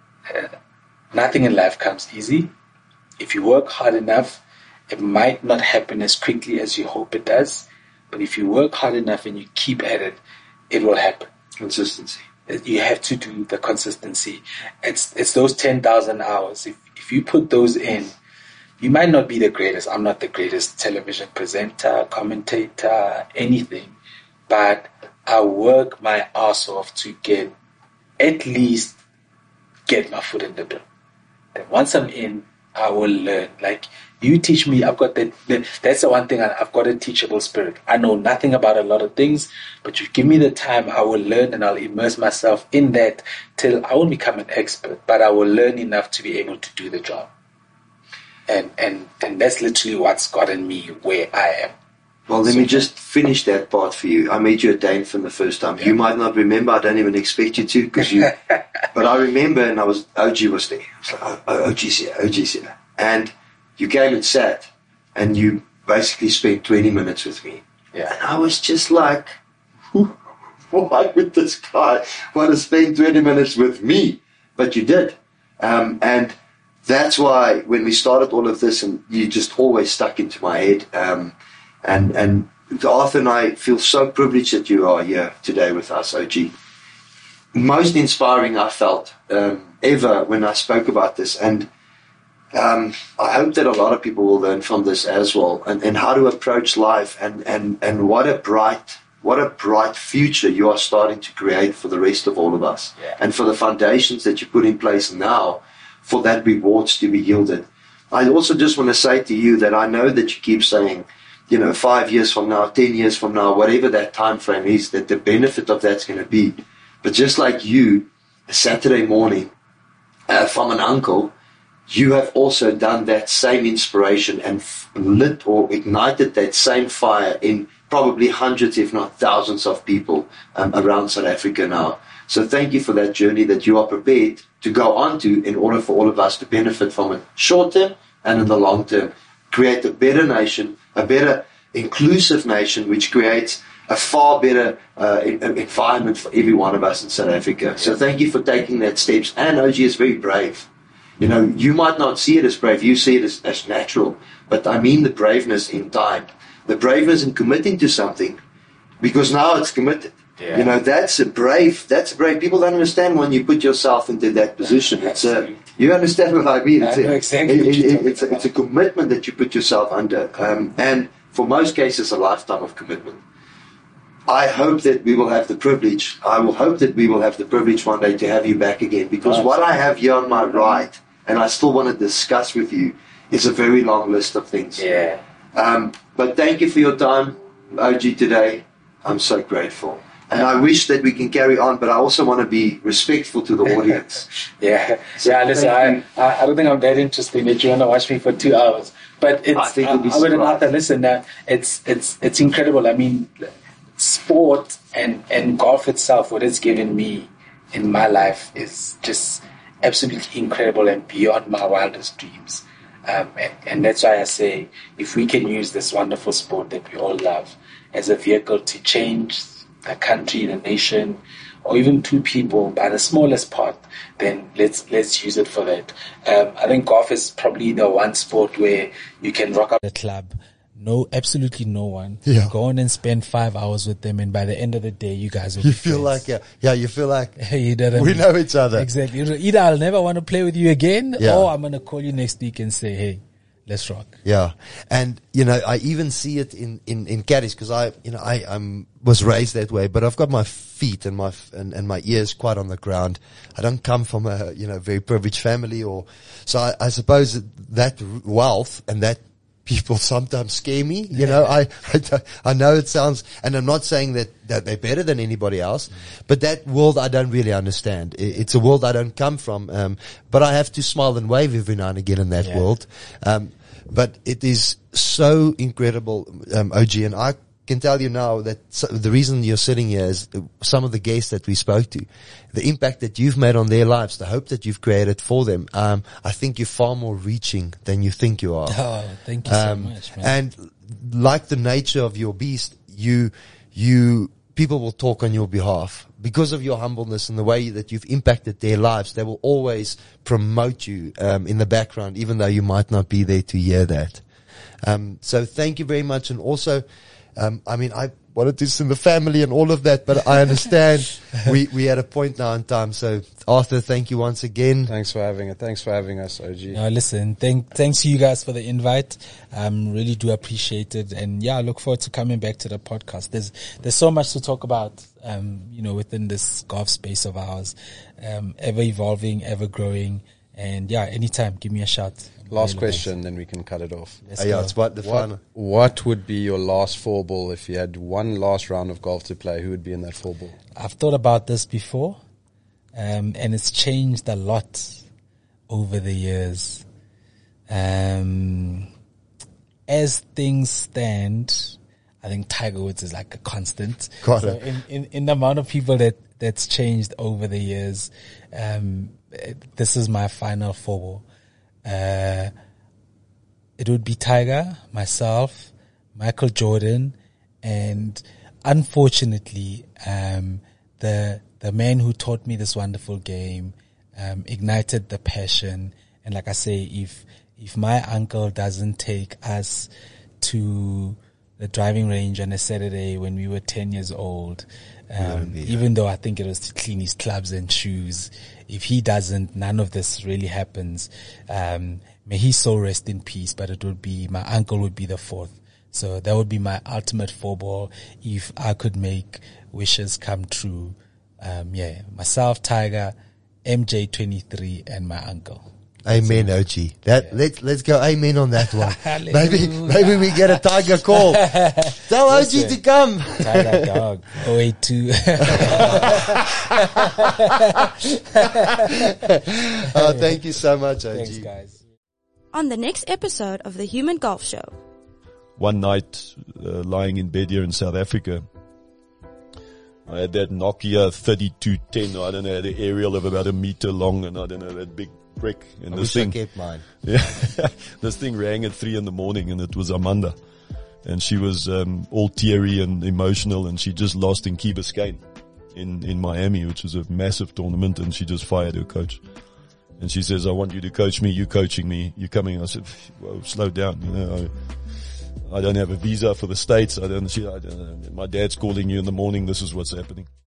nothing in life comes easy. If you work hard enough, it might not happen as quickly as you hope it does, but if you work hard enough and you keep at it, it will happen. Consistency. You have to do the consistency. It's those 10,000 hours. If you put those in, you might not be the greatest. I'm not the greatest television presenter, commentator, anything, but I work my ass off to at least get my foot in the door. Then once I'm in, I will learn. Like, you teach me, I've got that's the one thing, I've got a teachable spirit. I know nothing about a lot of things, but you give me the time, I will learn, and I'll immerse myself in that till I won't become an expert, but I will learn enough to be able to do the job. And that's literally what's gotten me where I am. Well, let me just finish that part for you. I met you at Dainfin the first time. Yeah. You might not remember. I don't even expect you to, but I remember, and OG was there. I was like, OG's here, OG's here. And you came and sat, and you basically spent 20 minutes with me. Yeah. And I was just like, why would this guy want to spend 20 minutes with me? But you did. And that's why when we started all of this, and you just always stuck into my head, and Arthur and I feel so privileged that you are here today with us, OG. Most inspiring I felt ever when I spoke about this, and I hope that a lot of people will learn from this as well, and how to approach life, and what a bright future you are starting to create for the rest of all of us, and for the foundations that you put in place now for that rewards to be yielded. I also just want to say to you that I know that you keep saying, 5 years from now, 10 years from now, whatever that time frame is, that the benefit of that's going to be. But just like you, a Saturday morning from an uncle, you have also done that same inspiration and lit or ignited that same fire in probably hundreds, if not thousands of people around South Africa now. So thank you for that journey that you are prepared to go on to in order for all of us to benefit from it short term and in the long term. Create a better nation, a better inclusive nation, which creates a far better environment for every one of us in South Africa. So thank you for taking that steps. And OG is very brave. You might not see it as brave. You see it as natural. But I mean the braveness in time. The braveness in committing to something, because now it's committed. Yeah. That's a brave. People don't understand when you put yourself into that position. You understand what I mean? It's a commitment that you put yourself under, and for most cases, a lifetime of commitment. I hope that we will have the privilege. I will hope that we will have the privilege one day to have you back again, because what I have here on my right, and I still want to discuss with you, is a very long list of things. Yeah. But thank you for your time, OG, today. I'm so grateful. And I wish that we can carry on, but I also want to be respectful to the audience. Listen, I don't think I'm that interesting that you want to watch me for 2 hours. But it's incredible. I mean, sport and golf itself, what it's given me in my life is just absolutely incredible and beyond my wildest dreams. And that's why I say, if we can use this wonderful sport that we all love as a vehicle to change a country, the nation, or even two people by the smallest part, then let's use it for that. I think golf is probably the one sport where you can rock up the club. No, absolutely no one. Yeah. Go on and spend 5 hours with them, and by the end of the day, you guys will You be feel friends. you feel like you didn't, we know each other. Exactly. Either I'll never want to play with you again, Yeah. or I'm going to call you next week and say, hey, let's rock. Yeah. And, I even see it in caddies, because I was raised that way, but I've got my feet and my ears quite on the ground. I don't come from a, very privileged family, so I suppose that wealth and that people sometimes scare me. I know it sounds, and I'm not saying that they're better than anybody else, but that world I don't really understand. It's a world I don't come from, but I have to smile and wave every now and again in that world. But it is so incredible, OG, and I can tell you now that the reason you're sitting here is some of the guests that we spoke to, the impact that you've made on their lives, the hope that you've created for them. I think you're far more reaching than you think you are. Oh, thank you so much, man. And like the nature of your beast, people will talk on your behalf because of your humbleness and the way that you've impacted their lives. They will always promote you in the background, even though you might not be there to hear that. So thank you very much. And also, I wanted to send the family and all of that, but I understand we at a point now in time. So Arthur, thank you once again. Thanks for having us, OG. No, listen, thanks to you guys for the invite. Really do appreciate it. And yeah, I look forward to coming back to the podcast. There's so much to talk about, within this golf space of ours, ever evolving, ever growing. And yeah, anytime, give me a shout. Last question, then we can cut it off. It's about the final. What would be your last 4-ball if you had one last round of golf to play? Who would be in that 4-ball? I've thought about this before, and it's changed a lot over the years. As things stand, I think Tiger Woods is like a constant. Got so it. In the amount of people that's changed over the years, this is my final 4-ball. It would be Tiger, myself, Michael Jordan, and unfortunately, the man who taught me this wonderful game, ignited the passion. And like I say, if my uncle doesn't take us to the driving range on a Saturday when we were 10 years old, even though I think it was to clean his clubs and shoes, if he doesn't, none of this really happens. May his soul rest in peace, but it would be, my uncle would be the 4th. So that would be my ultimate 4-ball if I could make wishes come true. Myself, Tiger, MJ23, and my uncle. Amen, OG. Let's go amen on that one. maybe we get a Tiger call. Tell OG to come. Tiger dog. 082. Thank you so much, OG. Thanks, guys. On the next episode of the Human Golf Show. One night, lying in bed here in South Africa, I had that Nokia 3210. I don't know, had an aerial of about 1 meter long, and I don't know, that big brick. And I kept mine. Yeah, this thing rang at 3 a.m, and it was Amanda, and she was all teary and emotional, and she just lost in Key Biscayne in Miami, which was a massive tournament, and she just fired her coach. And she says, "I want you to coach me. You coaching me. You coming?" I said, "Well, slow down. I don't have a visa for the States. I don't. My dad's calling you in the morning. This is what's happening."